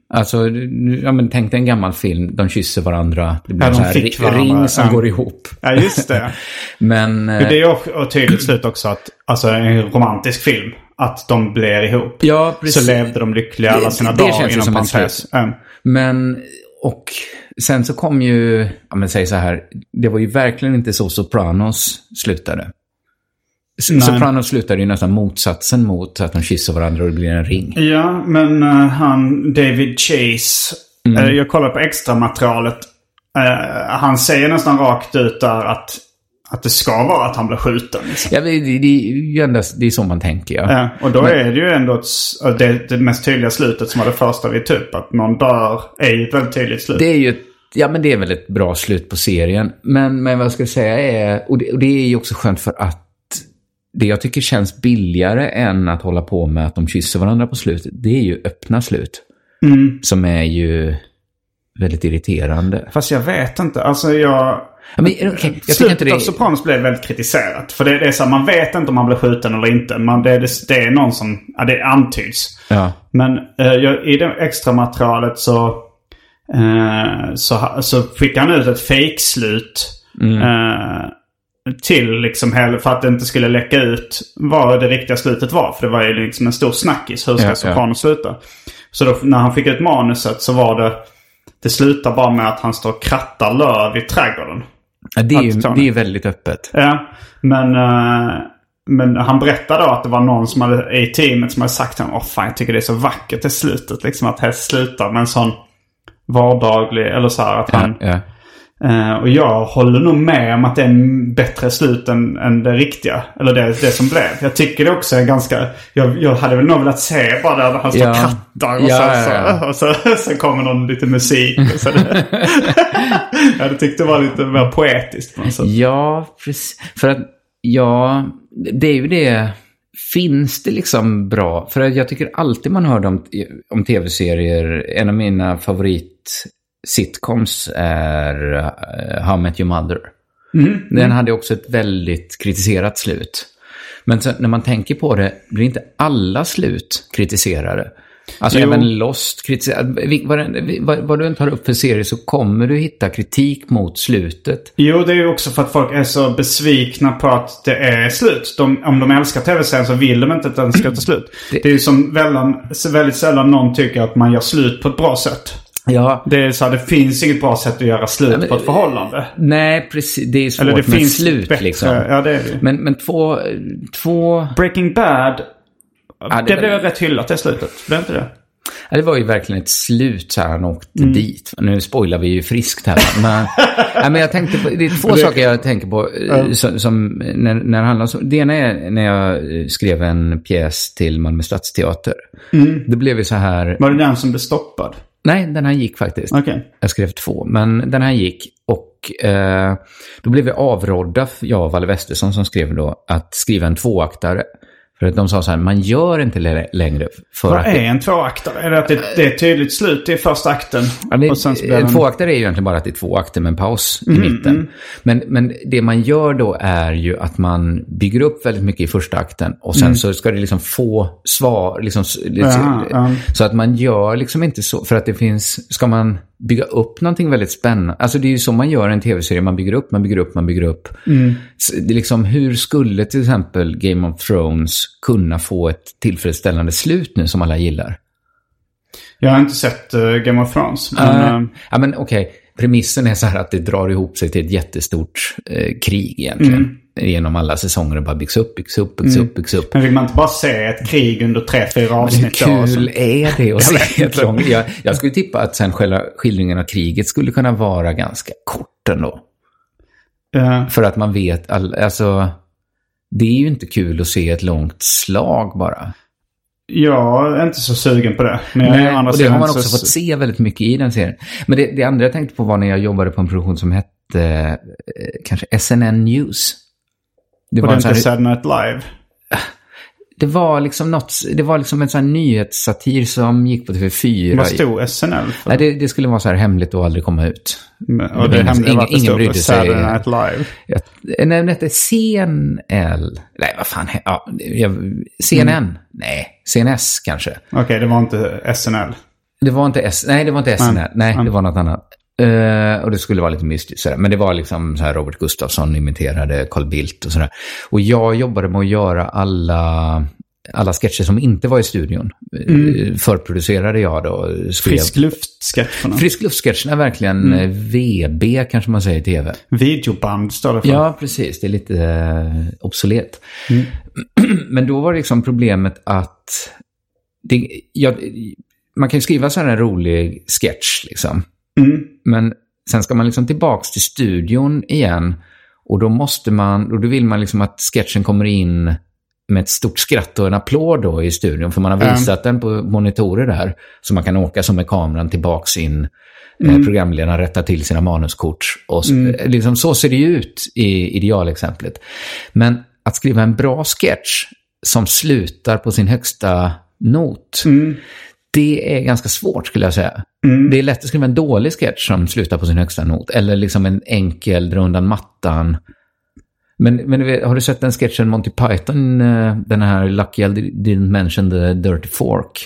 Alltså, tänk dig en gammal film. De kysser varandra. Det blir
de
så här
fick varandra.
ring som går ihop.
Ja, just det.
Men
det är ju tydligt slut också att, alltså en romantisk film, att de blir ihop.
Ja, precis.
Så levde de lyckliga alla sina dagar
känns
inom
som
parentes.
Men, och sen så kom ju, säg så här, det var ju verkligen inte så Sopranos slutade. Sopranos slutade ju nästan motsatsen mot att de kysser varandra och det blir en ring.
Ja, men David Chase, jag kollar på extra materialet. Han säger nästan rakt ut där att det ska vara att han blir skjuten. Liksom.
Ja, det är ju endast, det är så man tänker. Ja.
Och då är det ju ändå det mest tydliga slutet som var det första vi typ. Att någon dör är ju ett väldigt tydligt slut.
Det är ju men det är väl ett bra slut på serien. Men vad jag ska säga är, och det är ju också skönt för att det jag tycker känns billigare än att hålla på med att de kysser varandra på slutet, det är ju öppna slut. Som är ju väldigt irriterande.
Fast jag vet inte. Alltså
jag
slutet av Sopranos blev väldigt kritiserat. För det är så här, man vet inte om man blir skjuten eller inte. Det är någon som, det antyds.
Ja.
Men i det extra materialet så skickade han ut ett fake-slut. Till liksom för att det inte skulle läcka ut vad det riktiga slutet var. För det var ju liksom en stor snackis. Hur ska Sopranos sluta? Så då, när han fick ut manuset så var det slutar bara med att han står och krattar löv i trädgården.
Ja, det är väldigt öppet.
Ja, men han berättade då att det var någon som i teamet som hade sagt till honom, fan, jag tycker det är så vackert i slutet. Liksom att det slutar med en sån vardaglig, eller så här att han... Ja. Och jag håller nog med om att det är en bättre slut än det riktiga. Eller det som blev. Jag tycker det också är ganska... Jag hade väl nog velat se bara där han står och kattar. Och så kommer någon lite musik. Och så jag hade tyckt det var lite mer poetiskt på något sätt.
Ja, precis. För att, det är ju det... Finns det liksom bra? För jag tycker alltid man hör om tv-serier. En av mina sitcoms är How I Met Your Mother. Den hade också ett väldigt kritiserat slut. Men så, när man tänker på det, blir inte alla slut kritiserade. Alltså även Lost kritiserade. Vad du än tar upp för serie så kommer du hitta kritik mot slutet.
Jo, det är ju också för att folk är så besvikna på att det är slut. Om de älskar tv-serien så vill de inte att den ska ta slut. Det är ju som väldigt sällan någon tycker att man gör slut på ett bra sätt.
Ja.
Det är så här, det finns inget bra sätt att göra slut på ett förhållande.
Nej, precis. Det är svårt. Eller det med finns slut bättre, liksom. Ja, det är det. Men två...
Breaking Bad, det blev rätt hyllat det slutet. Blev inte det?
Ja, det var ju verkligen ett slut så här han åkte dit. Nu spoilar vi ju friskt här. Men jag tänkte på, det är två saker jag tänker på som när det handlar om. Det ena är när jag skrev en pjäs till Malmö Stadsteater. Det blev ju så här...
Var det den som blev stoppad?
Nej, den här gick faktiskt.
Okay.
Jag skrev 2, men den här gick. Och då blev vi avrådda, jag och Valle Westersson som skrev då, att skriva en 2-aktare. För att de sa så här, man gör inte längre för
vad är en 2-aktare? Är det att det är tydligt slut i första akten?
Ja, en 2-aktare är ju egentligen bara att det är 2 akter med en paus i mitten. Men det man gör då är ju att man bygger upp väldigt mycket i första akten. Och sen så ska det liksom få svar. Liksom, så att man gör liksom inte så. För att det finns, ska man bygga upp någonting väldigt spännande. Alltså det är ju så man gör en tv-serie. Man bygger upp. Det är liksom, hur skulle till exempel Game of Thrones kunna få ett tillfredsställande slut nu som alla gillar?
Jag har inte sett Game of Thrones.
Men okej. Premissen är så här att det drar ihop sig till ett jättestort krig egentligen. Genom alla säsonger och bara byggs upp.
Men vill man inte bara se ett krig under 3-4 avsnitt?
Hur kul är det att se ett långt? Jag skulle tippa att sen själva skildringen av kriget skulle kunna vara ganska kort ändå. För att man vet, alltså det är ju inte kul att se ett långt slag bara.
Jag är inte så sugen på det. Men
och det har man också fått se väldigt mycket i den serien. Men det andra jag tänkte på var när jag jobbade på en produktion som hette kanske SNN News.
Det var inte Saturday Night Live.
Det var liksom en sån här nyhetssatir som gick på TV4.
Vad stod SNL för?
Nej, det skulle vara så här hemligt och aldrig komma ut.
Och det hemliga var att det stod för Saturday Night Live.
Nej, det är CNL. Nej, vad fan. Ja, CNN. Nej, CNS kanske.
Okej, det var inte SNL.
Det var inte SNL. Nej, det var något annat. Och det skulle vara lite mystiskt sådär. Men det var liksom så här Robert Gustafsson imiterade Carl Bildt och sådär. Och jag jobbade med att göra alla sketcher som inte var i studion. Förproducerade jag då.
Frisk luft-sketcherna.
Frisk luft-sketcherna är verkligen VB kanske man säger i tv.
Videoband står det för.
Ja, precis. Det är lite obsolet. Men då var liksom problemet att man kan ju skriva så här en rolig sketch liksom. Men sen ska man liksom tillbaks till studion igen. Och då vill man liksom att sketchen kommer in med ett stort skratt och en applåd då i studion. För man har visat den på monitorer där. Så man kan åka som med kameran tillbaks in. Programledarna rättar till sina manuskort. Och liksom så ser det ju ut i idealexemplet. Men att skriva en bra sketch som slutar på sin högsta not. Det är ganska svårt skulle jag säga. Det är lätt att skriva en dålig sketch som slutar på sin högsta not. Eller liksom en enkel dra undan mattan. Men har du sett den sketchen Monty Python, den här Lucky I didn't mention the dirty fork?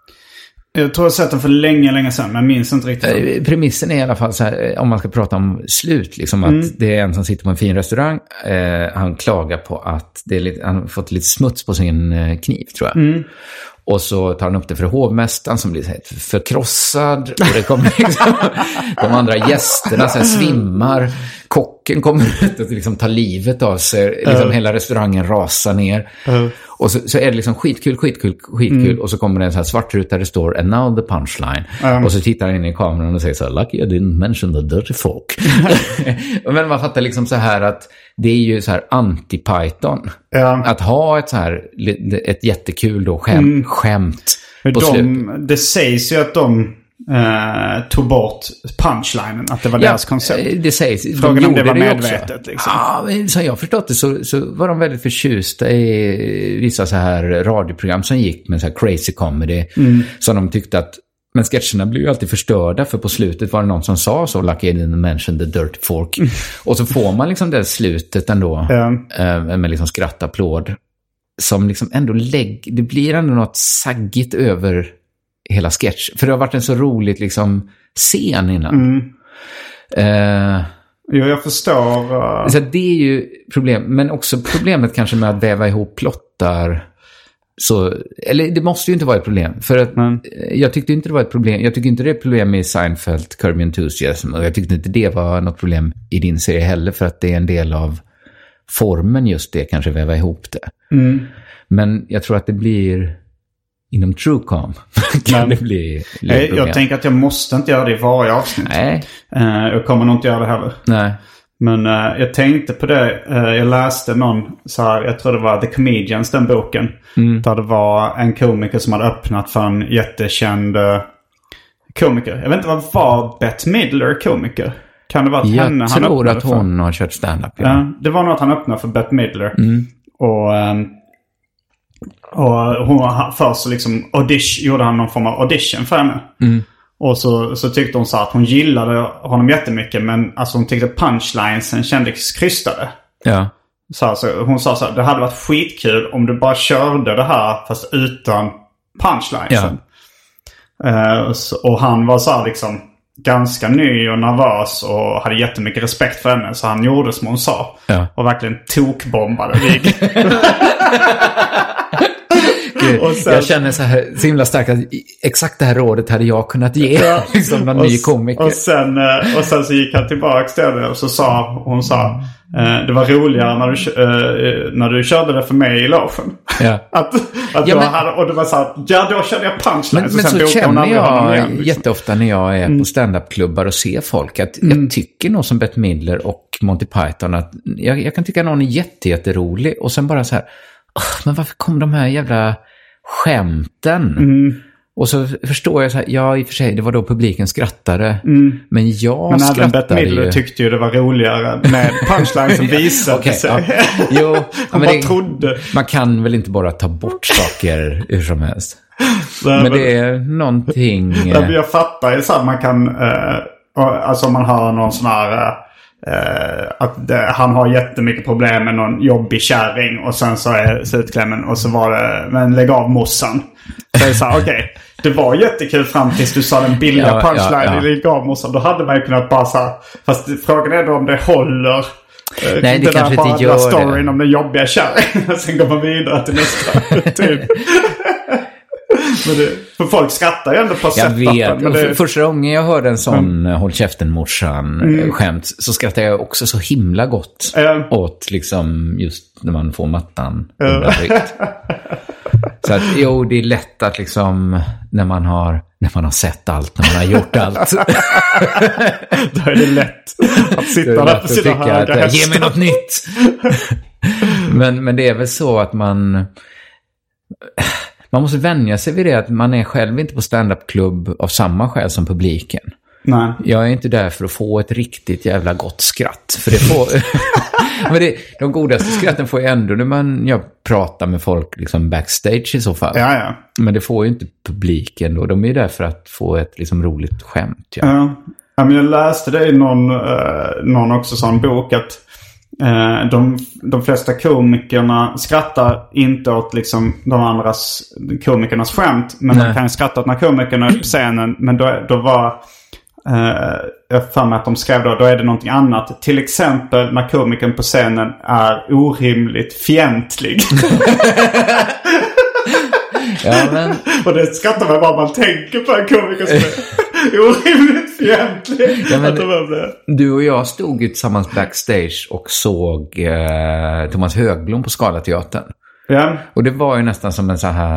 Jag tror jag har sett den för länge sedan, men minns inte riktigt.
Premissen är i alla fall så här, om man ska prata om slut, liksom att det är en som sitter på en fin restaurang. Han klagar på att han har fått lite smuts på sin kniv, tror jag. Och så tar han upp det för hovmästaren som blir förkrossad. Och det kommer liksom, de andra gästerna så här svimmar. Kocken kommer ut och liksom tar livet av sig. Liksom hela restaurangen rasar ner. Och så är det liksom skitkul. Och så kommer det en så här svart ruta där det står "And now the punchline". Och så tittar han in i kameran och säger så här: "Lucky I didn't mention the dirty folk." Men man fattar liksom så här att det är ju så här anti-Python. Att ha ett jättekul då skämt på slutet. Det
sägs ju att de tog bort punchlinen, att det var deras koncept.
Det sägs.
Frågan om det var medvetet liksom.
Ja, så jag har förstått det så var de väldigt förtjusta i vissa så här radioprogram som gick med så här crazy comedy. Så de tyckte att, men sketcherna blev ju alltid förstörda, för på slutet var det någon som sa så, "Lucky I didn't mention the dirty fork". Och så får man liksom det slutet ändå med liksom skratt, applåd, som liksom ändå det blir ändå något saggigt över hela sketch. För det har varit en så roligt liksom scen innan.
Jo, jag förstår.
Så det är ju problem. Men också problemet kanske med att väva ihop plottar. Så, eller det måste ju inte vara ett problem. För att jag tyckte inte det var ett problem. Jag tycker inte det är ett problem i Seinfeld, Curb Your Enthusiasm. Och jag tyckte inte det var något problem i din serie heller. För att det är en del av formen just det, kanske väva ihop det. Men jag tror att det blir... Inom TrueCom kan det bli problem.
Jag tänker att jag måste inte göra det i varje avsnitt.
Nej.
Jag kommer nog inte göra det heller.
Nej.
Men jag tänkte på det. Jag läste någon så här, jag tror det var The Comedians, den boken. Där det var en komiker som hade öppnat för en jättekänd komiker. Jag vet inte, vad var Bette Midler komiker? Kan det vara att henne han
tror att hon har kört stand-up.
Ja, det var något han öppnade för Bette Midler. Och hon först så liksom gjorde han någon form av audition för henne. Och så tyckte hon så att hon gillade honom jättemycket, men alltså hon tyckte punchlinesen kändes krystade.
Ja.
Så hon sa så här: det hade varit skitkul om du bara körde det här fast utan punchlinesen. Och han var så här liksom ganska ny och nervös och hade jättemycket respekt för henne, så han gjorde som hon sa. Och verkligen tokbombade Vig.
Sen, jag känner så himla starkt att exakt det här rådet hade jag kunnat ge liksom någon ny komiker.
Och sen så gick han tillbaka till det och så sa hon det var roligare när du körde det för mig i logen. Och det var så här, då kände jag punchline.
Men så känner jag jätteofta när jag är på stand-up-klubbar och ser folk att jag tycker nog som Bette Midler och Monty Python att jag kan tycka någon är jätterolig och sen bara så här, men varför kom de här jävla skämten? Och så förstår jag så här, ja i och för sig, det var då publiken skrattade. Men jag skrattade även
Bette Midler tyckte ju det var roligare med punchline som visade sig.
Jo,
man trodde.
Man kan väl inte bara ta bort saker hur som helst. Men det är någonting...
Jag fattar ju så att man kan... alltså om man har någon sån här... han har jättemycket problem med någon jobbig kärring och sen så är slutklämmen och så var det, men lägg av mossan. Så är så här, okej, det var jättekul fram tills du sa den billiga punchline i Gamosan. Då hade man ju kunnat bara så här, fast frågan är då om det håller.
Nej, det kanske inte gör
storyn om den jobbiga kärringen. Sen går man vidare till nästa typ. Men för folk skrattar ju ändå på setupen.
Jag vet. Första gången jag hörde en sån håll käften morsan skämt, så skrattade jag också så himla gott åt liksom just när man får mattan underryckt. Så att det är lätt att liksom när man har sett allt, när man har gjort allt.
Då är det lätt att sitta där på sina höga hästar.
Ge mig något nytt. men det är väl så att man måste vänja sig vid det, att man är själv inte på stand-up-klubb av samma skäl som publiken.
Nej.
Jag är inte där för att få ett riktigt jävla gott skratt. För det får... Men de godaste skratten får jag ändå när jag pratar med folk liksom backstage i så fall.
Ja.
Men det får ju inte publiken då. De är där för att få ett liksom roligt skämt.
Ja, men jag läste det i någon också sån bok att de flesta komikerna skrattar inte åt liksom de andras komikernas skämt, men de kan skratta åt när komikerna är på scenen. Men då var jag för mig att de skrev då är det någonting annat. Till exempel när komikern på scenen är orimligt fientlig. Och det skrattar man bara man tänker på en komiker som är orimligt fientlig.
Du och jag stod ju tillsammans backstage och såg Thomas Högblom på Scalateatern.
Ja.
Och det var ju nästan som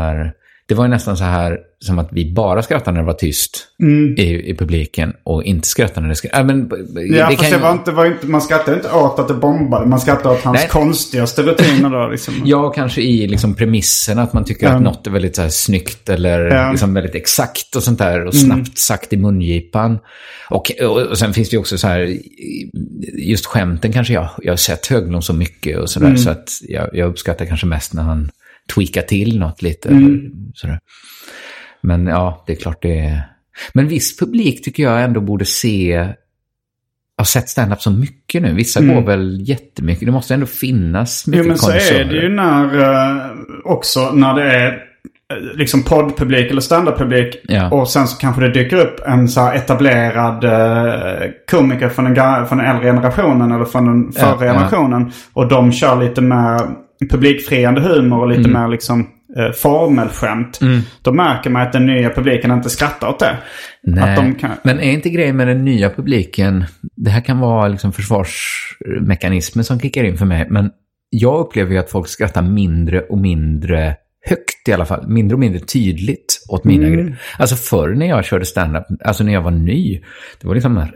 som att vi bara skrattade när det var tyst i publiken och inte skrattade när det
skrattade. Man skrattade inte åt att det bombade. Man skrattade åt hans konstigaste rutiner då. Liksom.
Ja, kanske i liksom premissen att man tycker att något är väldigt så här snyggt eller liksom väldigt exakt och sånt där och snabbt sagt i mungipan. Och sen finns det ju också så här, just skämten kanske jag har sett Höglund så mycket och sådär så att jag uppskattar kanske mest när han tweaka till något lite. Sådär. Men ja, det är klart det är... Men viss publik tycker jag ändå borde har sett stand-up så mycket nu. Vissa går väl jättemycket. Det måste ändå finnas mycket konsumenter.
Så är det ju när det är liksom poddpublik eller stand-up-publik. Ja. Och sen så kanske det dyker upp en så här etablerad komiker från den äldre generationen eller från den förra generationen. Och de kör lite mer publikfriande humor och lite mer liksom formelskämt. Då märker man att den nya publiken inte skrattar åt det.
Nej, men är inte grejen med den nya publiken, det här kan vara liksom försvarsmekanismer som kickar in för mig, men jag upplever ju att folk skrattar mindre och mindre högt i alla fall, mindre och mindre tydligt åt mina grejer. Alltså förr när jag körde stand-up, alltså när jag var ny, det var liksom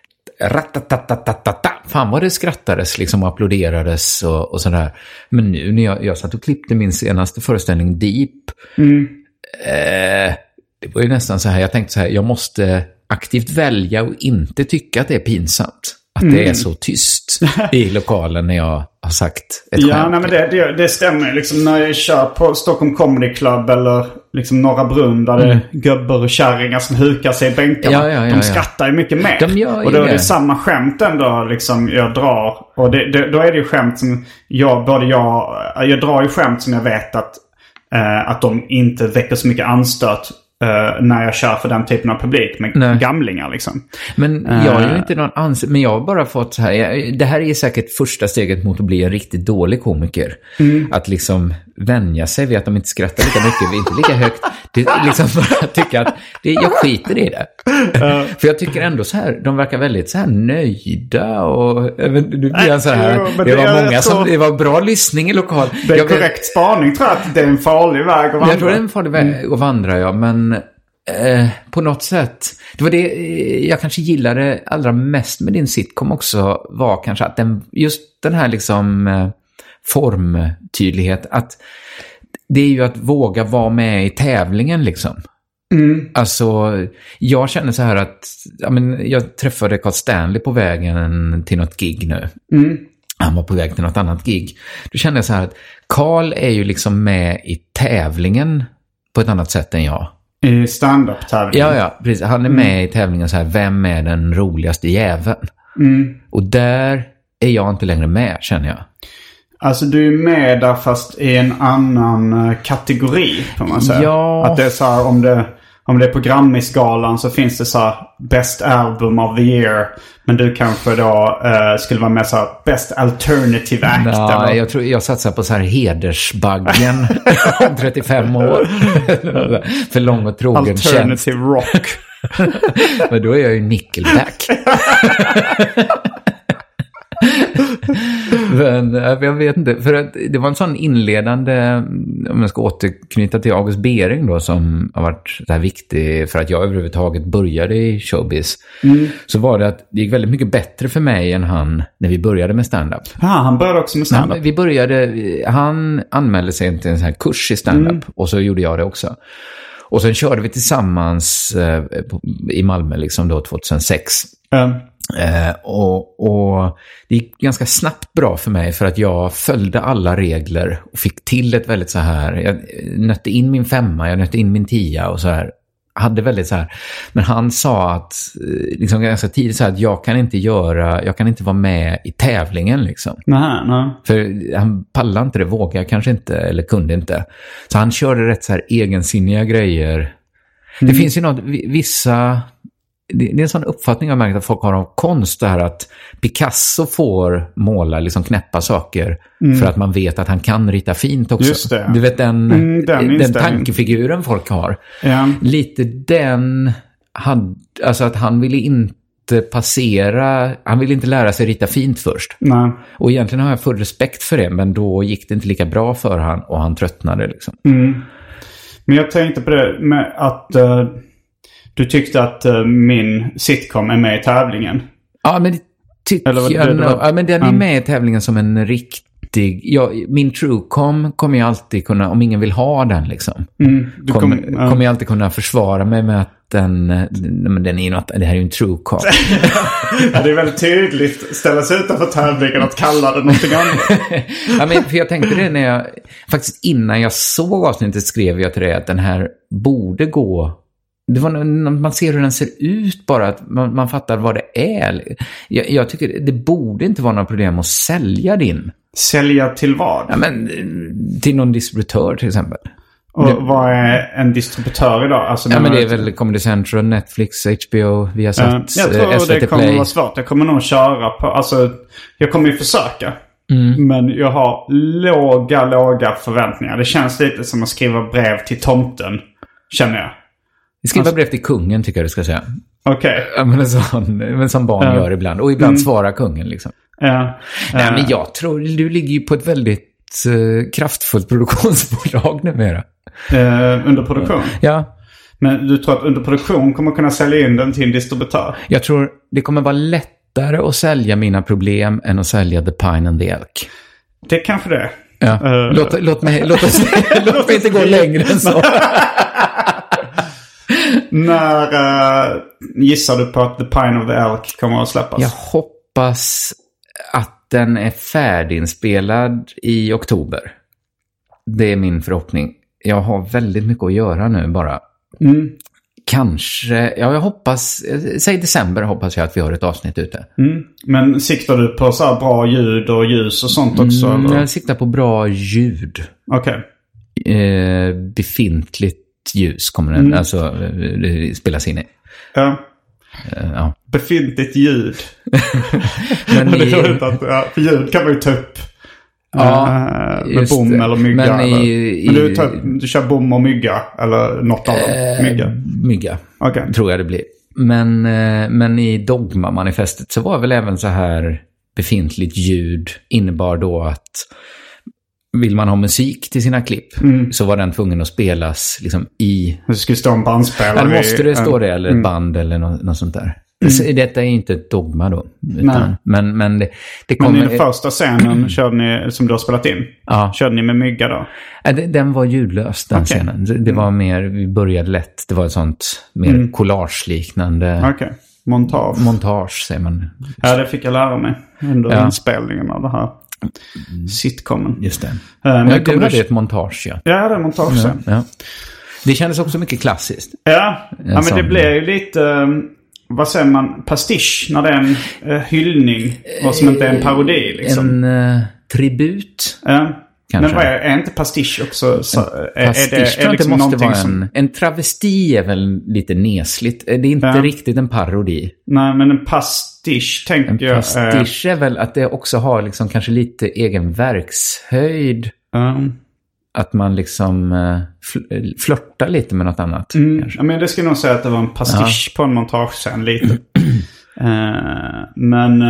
fan vad det skrattades liksom och applåderades och sådär. Men nu när jag satt och klippte min senaste föreställning Deep, det var ju nästan så här, jag tänkte så här, jag måste aktivt välja och inte tycka att det är pinsamt att det är så tyst i lokalen när jag har sagt ett skämt.
Nej, men det stämmer liksom när jag kör på Stockholm Comedy Club eller liksom Norra Brunn där det är gubbar och kärringar som hukar sig i bänkarna. De skrattar ju mycket mer. Och då är det samma skämt ändå liksom jag drar. Och då är det ju skämt som jag drar ju skämt som jag vet att de inte väcker så mycket anstöt när jag kör för den typen av publik med gamlingar liksom.
Men jag är ju inte någon men jag har bara fått så här, det här är säkert första steget mot att bli en riktigt dålig komiker. Att liksom vänja sig vid att de inte skrattar lika mycket, inte lika högt. Det liksom bara tycka att jag skiter i det. För jag tycker ändå så här, de verkar väldigt så här nöjda och du blir så här, det var bra lyssning i lokal.
Det är korrekt spaning, tror jag att det är en farlig väg att vandra.
Jag tror det är en farlig väg att vandra, men på något sätt, det var det jag kanske gillade allra mest med din sitcom också, var kanske att just den här liksom formtydlighet, att det är ju att våga vara med i tävlingen liksom. Alltså, jag känner så här att jag träffade Carl Stanley på vägen till något gig nu. Han var på väg till något annat gig. Då kände jag så här att Carl är ju liksom med i tävlingen på ett annat sätt än jag.
I stand-up-tävlingen?
Ja, precis. Han är med i tävlingen så här, vem är den roligaste jäveln? Och där är jag inte längre med, känner jag.
Alltså du är med där fast i en annan kategori, får man säga.
Ja.
Att det är så här, om det är på Grammy-skalan så finns det så här Best Album of the Year. Men du kanske då skulle vara med så här Best Alternative Act.
Nej, jag tror jag satsar på så här hedersbaggen om 35 år. För lång och trogen
Alternative
tjänst.
Rock.
Men då är jag ju Nickelback. Men jag vet inte, för att det var en sån inledande, om jag ska återknyta till August Bering då, som har varit så här viktig för att jag överhuvudtaget började i showbiz. Så var det att det gick väldigt mycket bättre för mig än han när vi började med stand-up.
Ja, han började också med stand-up.
Han anmälde sig till en sån här kurs i stand-up och så gjorde jag det också. Och sen körde vi tillsammans i Malmö liksom då 2006. Och det gick ganska snabbt bra för mig för att jag följde alla regler och fick till ett väldigt så här, jag nötte in min 5, jag nötte in min 10 och så här, hade väldigt så här, men han sa att liksom ganska tidigt så här, att jag kan inte vara med i tävlingen liksom.
Nej.
För han pallade inte det, vågade kanske inte eller kunde inte. Så han körde rätt så här egensinniga grejer. Det finns ju vissa. Det är en sån uppfattning jag märkt att folk har av konst, det här att Picasso får måla liksom knäppa saker för att man vet att han kan rita fint också.
Just det.
Du vet den tankefiguren folk har. Ja. Lite den alltså att han ville inte han ville inte lära sig rita fint först. Nej. Och egentligen har jag full respekt för det, men då gick det inte lika bra för han och han tröttnade liksom.
Men jag tänkte på det med att du tyckte att min sitcom är med i tävlingen.
Ja, men det tycker jag nog. Ja, men den är med i tävlingen som en riktig. Min Truecom kommer jag alltid kunna, om ingen vill ha den liksom. Kommer jag alltid kunna försvara mig med att den är ju något, det här är ju en Truecom.
Ja, det är väldigt tydligt. Ställa sig utanför tävlingen att kalla det någonting annat.
Ja, men för jag tänkte det när jag, faktiskt innan jag såg avsnittet skrev jag till dig att den här borde gå. Det var när man ser hur den ser ut, bara att man fattar vad det är. Jag tycker det borde inte vara något problem att sälja din.
Sälja till vad?
Ja, men till någon distributör till exempel.
Och vad är en distributör idag? Alltså,
ja, men det är väl Comedy Central, Netflix, HBO, Viasat,
jag tror
SVT
det kommer
Play.
vara svårt. Jag kommer nog köra på, alltså jag kommer ju försöka. Men jag har låga förväntningar. Det känns lite som att skriva brev till tomten, känner jag.
Skriva brev till kungen tycker jag du ska säga.
Okej.
Ja, men som barn gör ibland. Och ibland svarar kungen liksom. Nej, men jag tror du ligger ju på ett väldigt kraftfullt produktionsbolag numera.
Under produktion?
Ja.
Men du tror att under produktion kommer kunna sälja in den till en distributör?
Jag tror det kommer vara lättare att sälja mina problem än att sälja The Pine and the Elk.
Det är kanske det.
Ja. Låt mig inte gå längre än så.
När gissar du på att The Pine of the Elk kommer att släppas?
Jag hoppas att den är färdiginspelad i oktober. Det är min förhoppning. Jag har väldigt mycket att göra nu bara. Kanske, jag hoppas, säg december hoppas jag att vi har ett avsnitt ute.
Men siktar du på så här bra ljud och ljus och sånt också? Eller?
Jag siktar på bra ljud.
Okej.
Befintligt ljus kommer den, alltså spelas in i.
Ja.
Ja.
Befintligt ljud. Men det är roligt att för ljud kan man ju ta upp. Med bom eller mygga. Men du kör bom och mygga eller något av dem?
Mygga.
Okay.
Tror jag det blir. Men i Dogma-manifestet så var väl även så här befintligt ljud innebar då att vill man ha musik till sina klipp så var den tvungen att spelas liksom i...
Det skulle stå en bandspelare.
Eller måste det stå det, eller ett band eller något sånt där. Detta är inte ett dogma då. Utan, men det kommer...
Men i den första scenen körde ni, som du har spelat in, körde ni med mygga då?
Den var ljudlös, den scenen. Det var mer, vi började lätt. Det var ett sånt mer collage-liknande...
Okej. Montage
säger man.
Ja, det fick jag lära mig under inspelningen av det här. Sitcomen.
Just det. Men det är ett montage, ja.
Ja, det är montage.
Ja. Det kändes också mycket klassiskt.
Ja, men det blev ju lite... vad säger man? Pastisch när det är en hyllning och som inte är en parodi liksom.
tribut.
Men vad är inte pastisch också?
Pastisch tror jag inte måste vara en travesti är väl lite nesligt. Det är inte riktigt en parodi.
Nej, men en pastisch tänker jag.
En pastisch är väl att det också har liksom kanske lite egen verkshöjd. Att man liksom flörtar lite med något annat.
Ja, men det skulle nog säga att det var en pastisch på en montagescen lite. Men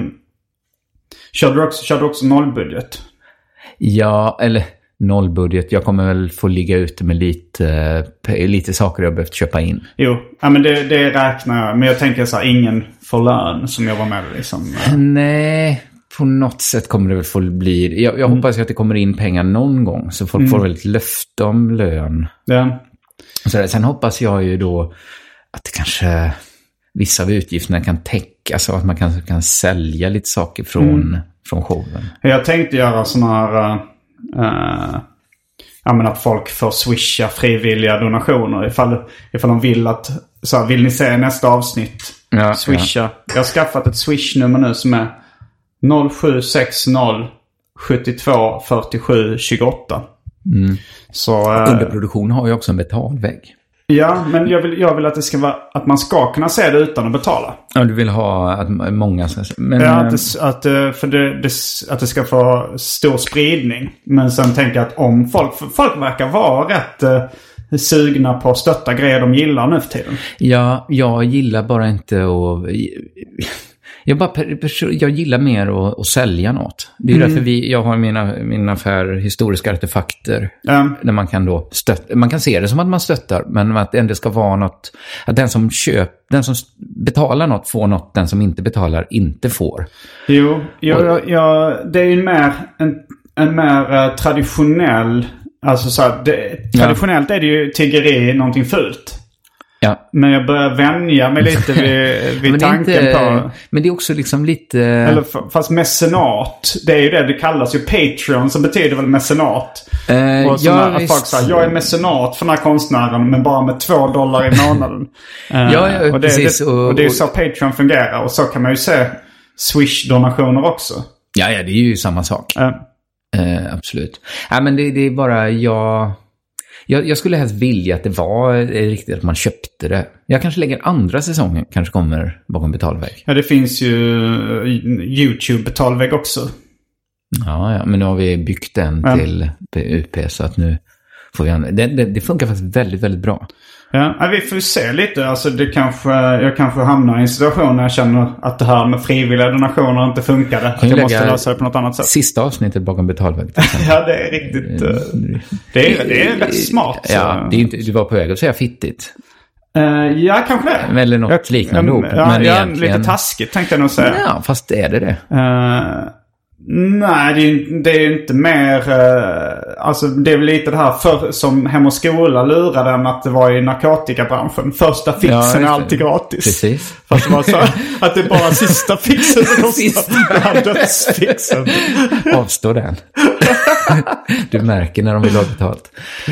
körde du också nollbudget?
Ja, eller nollbudget. Jag kommer väl få ligga ute med lite saker jag behövt köpa in.
Jo, ja, men det räknar jag. Men jag tänker så här, ingen får lön som jag var med liksom.
Nej, på något sätt kommer det väl få bli. Jag hoppas att det kommer in pengar någon gång. Så folk får väl ett löfte om lön.
Ja.
Så sen hoppas jag ju då att kanske vissa av utgifterna kan täckas. Så att man kan sälja lite saker från showen.
Jag tänkte göra såna här att folk får swisha frivilliga donationer ifall de vill att så här, vill ni se nästa avsnitt? Swisha. Ja. Jag har skaffat ett swish-nummer nu som är 0760 72 47 28. Så
underproduktion har ju också en betalvägg.
Ja, men jag vill att det ska vara att man ska kunna se det utan att betala.
Ja, du vill ha att många ska se. Men
att det ska få stor spridning. Men sen tänker jag att om folk verkar vara rätt sugna på att stötta grejer de gillar nu för tiden. Ja,
jag gillar bara inte att Jag gillar mer att sälja något. Det är därför jag har min affär historiska artefakter. Där man kan då man kan se det som att man stöttar, men att det ändå ska vara något, att den som betalar något får något, den som inte betalar inte får.
Jo, det är ju en mer traditionell, alltså så här, traditionellt är det ju tiggeri någonting fult.
Ja.
Men jag börjar vänja mig lite vid tanken på...
Men det är också liksom lite...
Eller fast mecenat, det är ju det kallas ju Patreon, som betyder väl mecenat. Och att folk säger, jag är mecenat för den här konstnären, men bara med $2 i månaden. Och
precis.
Och det är ju så Patreon fungerar. Och så kan man ju se Swish-donationer också.
Ja, det är ju samma sak. Absolut. Ja, men det är bara... Jag skulle helst vilja att det var riktigt att man köpte det. Jag kanske lägger andra säsongen, kanske kommer bakom betalvägg. Ja,
det finns ju YouTube-betalvägg också.
Ja, men nu har vi byggt den till UP, så att nu får vi det funkar faktiskt väldigt, väldigt bra.
Ja, vi får se lite. Alltså jag kanske hamnar i en situation när jag känner att det här med frivilliga donationer inte funkade. Att jag måste lösa det på något annat sätt.
Sista avsnittet bakom betalvägg.
Ja, det är riktigt... Det är rätt smart.
Ja, det är inte, du var på väg att säga fittigt.
Ja, kanske det.
Eller något liknande ord.
Men egentligen... lite taskigt tänkte jag nog säga.
Ja, fast är det.
Nej, det är inte mer... alltså det är väl lite det här som Hem och Skola lurade den att det var i narkotikabranschen. Första fixen är alltid gratis.
Precis.
Fast det var så att det är bara sista fixen den här dödsfixen.
Avstå den. Du märker när de vill ha betalt.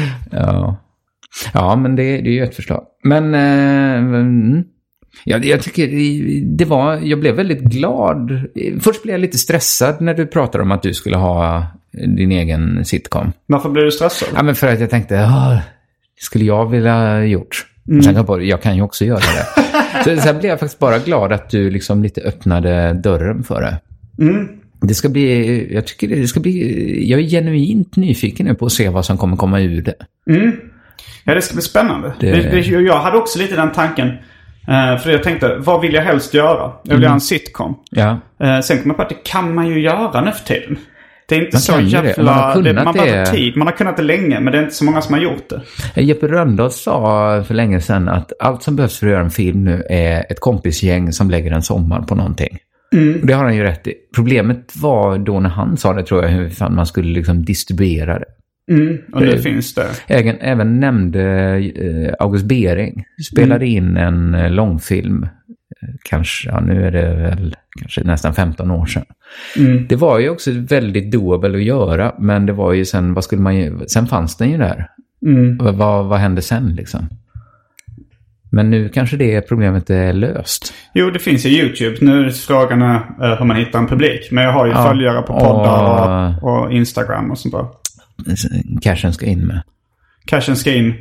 Ja, men det är ju ett förslag. Men... jag tycker jag blev väldigt glad. Först blev jag lite stressad när du pratade om att du skulle ha din egen sitcom.
Varför blev du stressad?
Ja, men för att jag tänkte, skulle jag vilja gjort. Sen jag kan ju också göra det. Så blev jag faktiskt bara glad att du liksom lite öppnade dörren för det. Det ska bli, jag tycker det ska bli, jag är genuint nyfiken nu på att se vad som kommer komma ur det.
Ja, det ska bli spännande. Jag hade också lite den tanken. För jag tänkte, vad vill jag helst göra? Jag vill göra en sitcom.
Ja.
Sen kom jag på att det kan man ju göra nu för tiden. Det är inte
man
så jävla... Man
behöver
tid. Man har kunnat det länge, men det är inte så många som har gjort det.
Jeppe Rönndahl sa för länge sedan att allt som behövs för att göra en film nu är ett kompisgäng som lägger en sommar på någonting. Och det har han ju rätt i. Problemet var då när han sa det, tror jag, hur fan man skulle liksom distribuera det.
Och det finns det.
Även nämnde August Bering. Spelade in en långfilm. Kanske, nu är det väl kanske nästan 15 år sedan. Det var ju också väldigt doable att göra. Men det var ju sen, sen fanns den ju där. Vad hände sen liksom? Men nu kanske det problemet är löst.
Jo, det finns ju YouTube. Nu är frågan hur man hittar en publik. Men jag har ju följare på poddar och Instagram och sånt där.
Cashen ska in med.
Cashen ska in.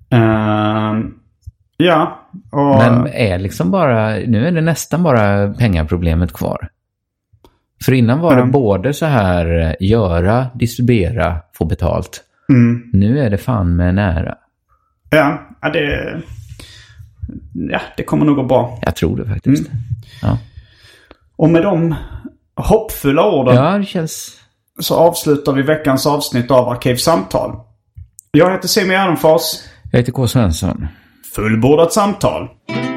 Ja.
Men är liksom bara... Nu är det nästan bara pengaproblemet kvar. För innan var det både så här göra, distribuera, få betalt. Nu är det fan med nära.
Ja, det kommer nog gå bra.
Jag tror det faktiskt. Ja.
Och med de hoppfulla orden
det känns...
så avslutar vi veckans avsnitt av Arkivsamtal. Jag heter Simon Gärdenfors.
Jag heter K. Svensson.
Fullbordat samtal.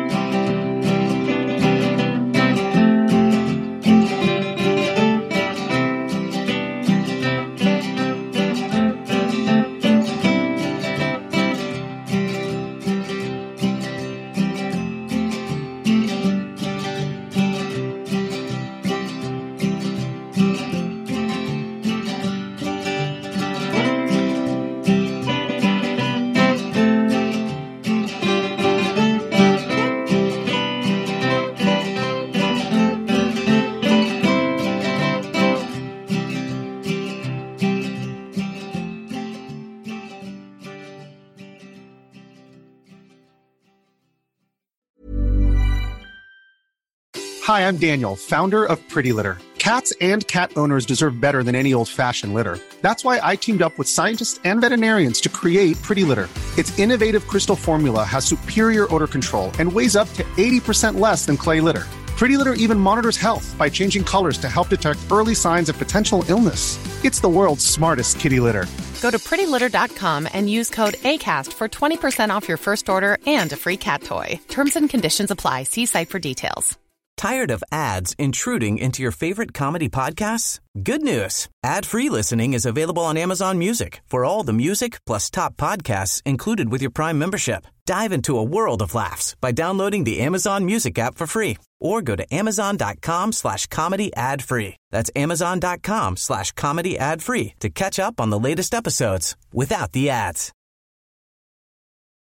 Hi, I'm Daniel, founder of Pretty Litter. Cats and cat owners deserve better than any old-fashioned litter. That's why I teamed up with scientists and veterinarians to create Pretty Litter. Its innovative crystal formula has superior odor control and weighs up to 80% less than clay litter. Pretty Litter even monitors health by changing colors to help detect early signs of potential illness. It's the world's smartest kitty litter.
Go to prettylitter.com and use code ACAST for 20% off your first order and a free cat toy. Terms and conditions apply. See site for details.
Tired of ads intruding into your favorite comedy podcasts? Good news. Ad-free listening is available on Amazon Music for all the music plus top podcasts included with your Prime membership. Dive into a world of laughs by downloading the Amazon Music app for free or go to amazon.com/comedy ad-free. That's amazon.com/comedy ad-free to catch up on the latest episodes without the ads.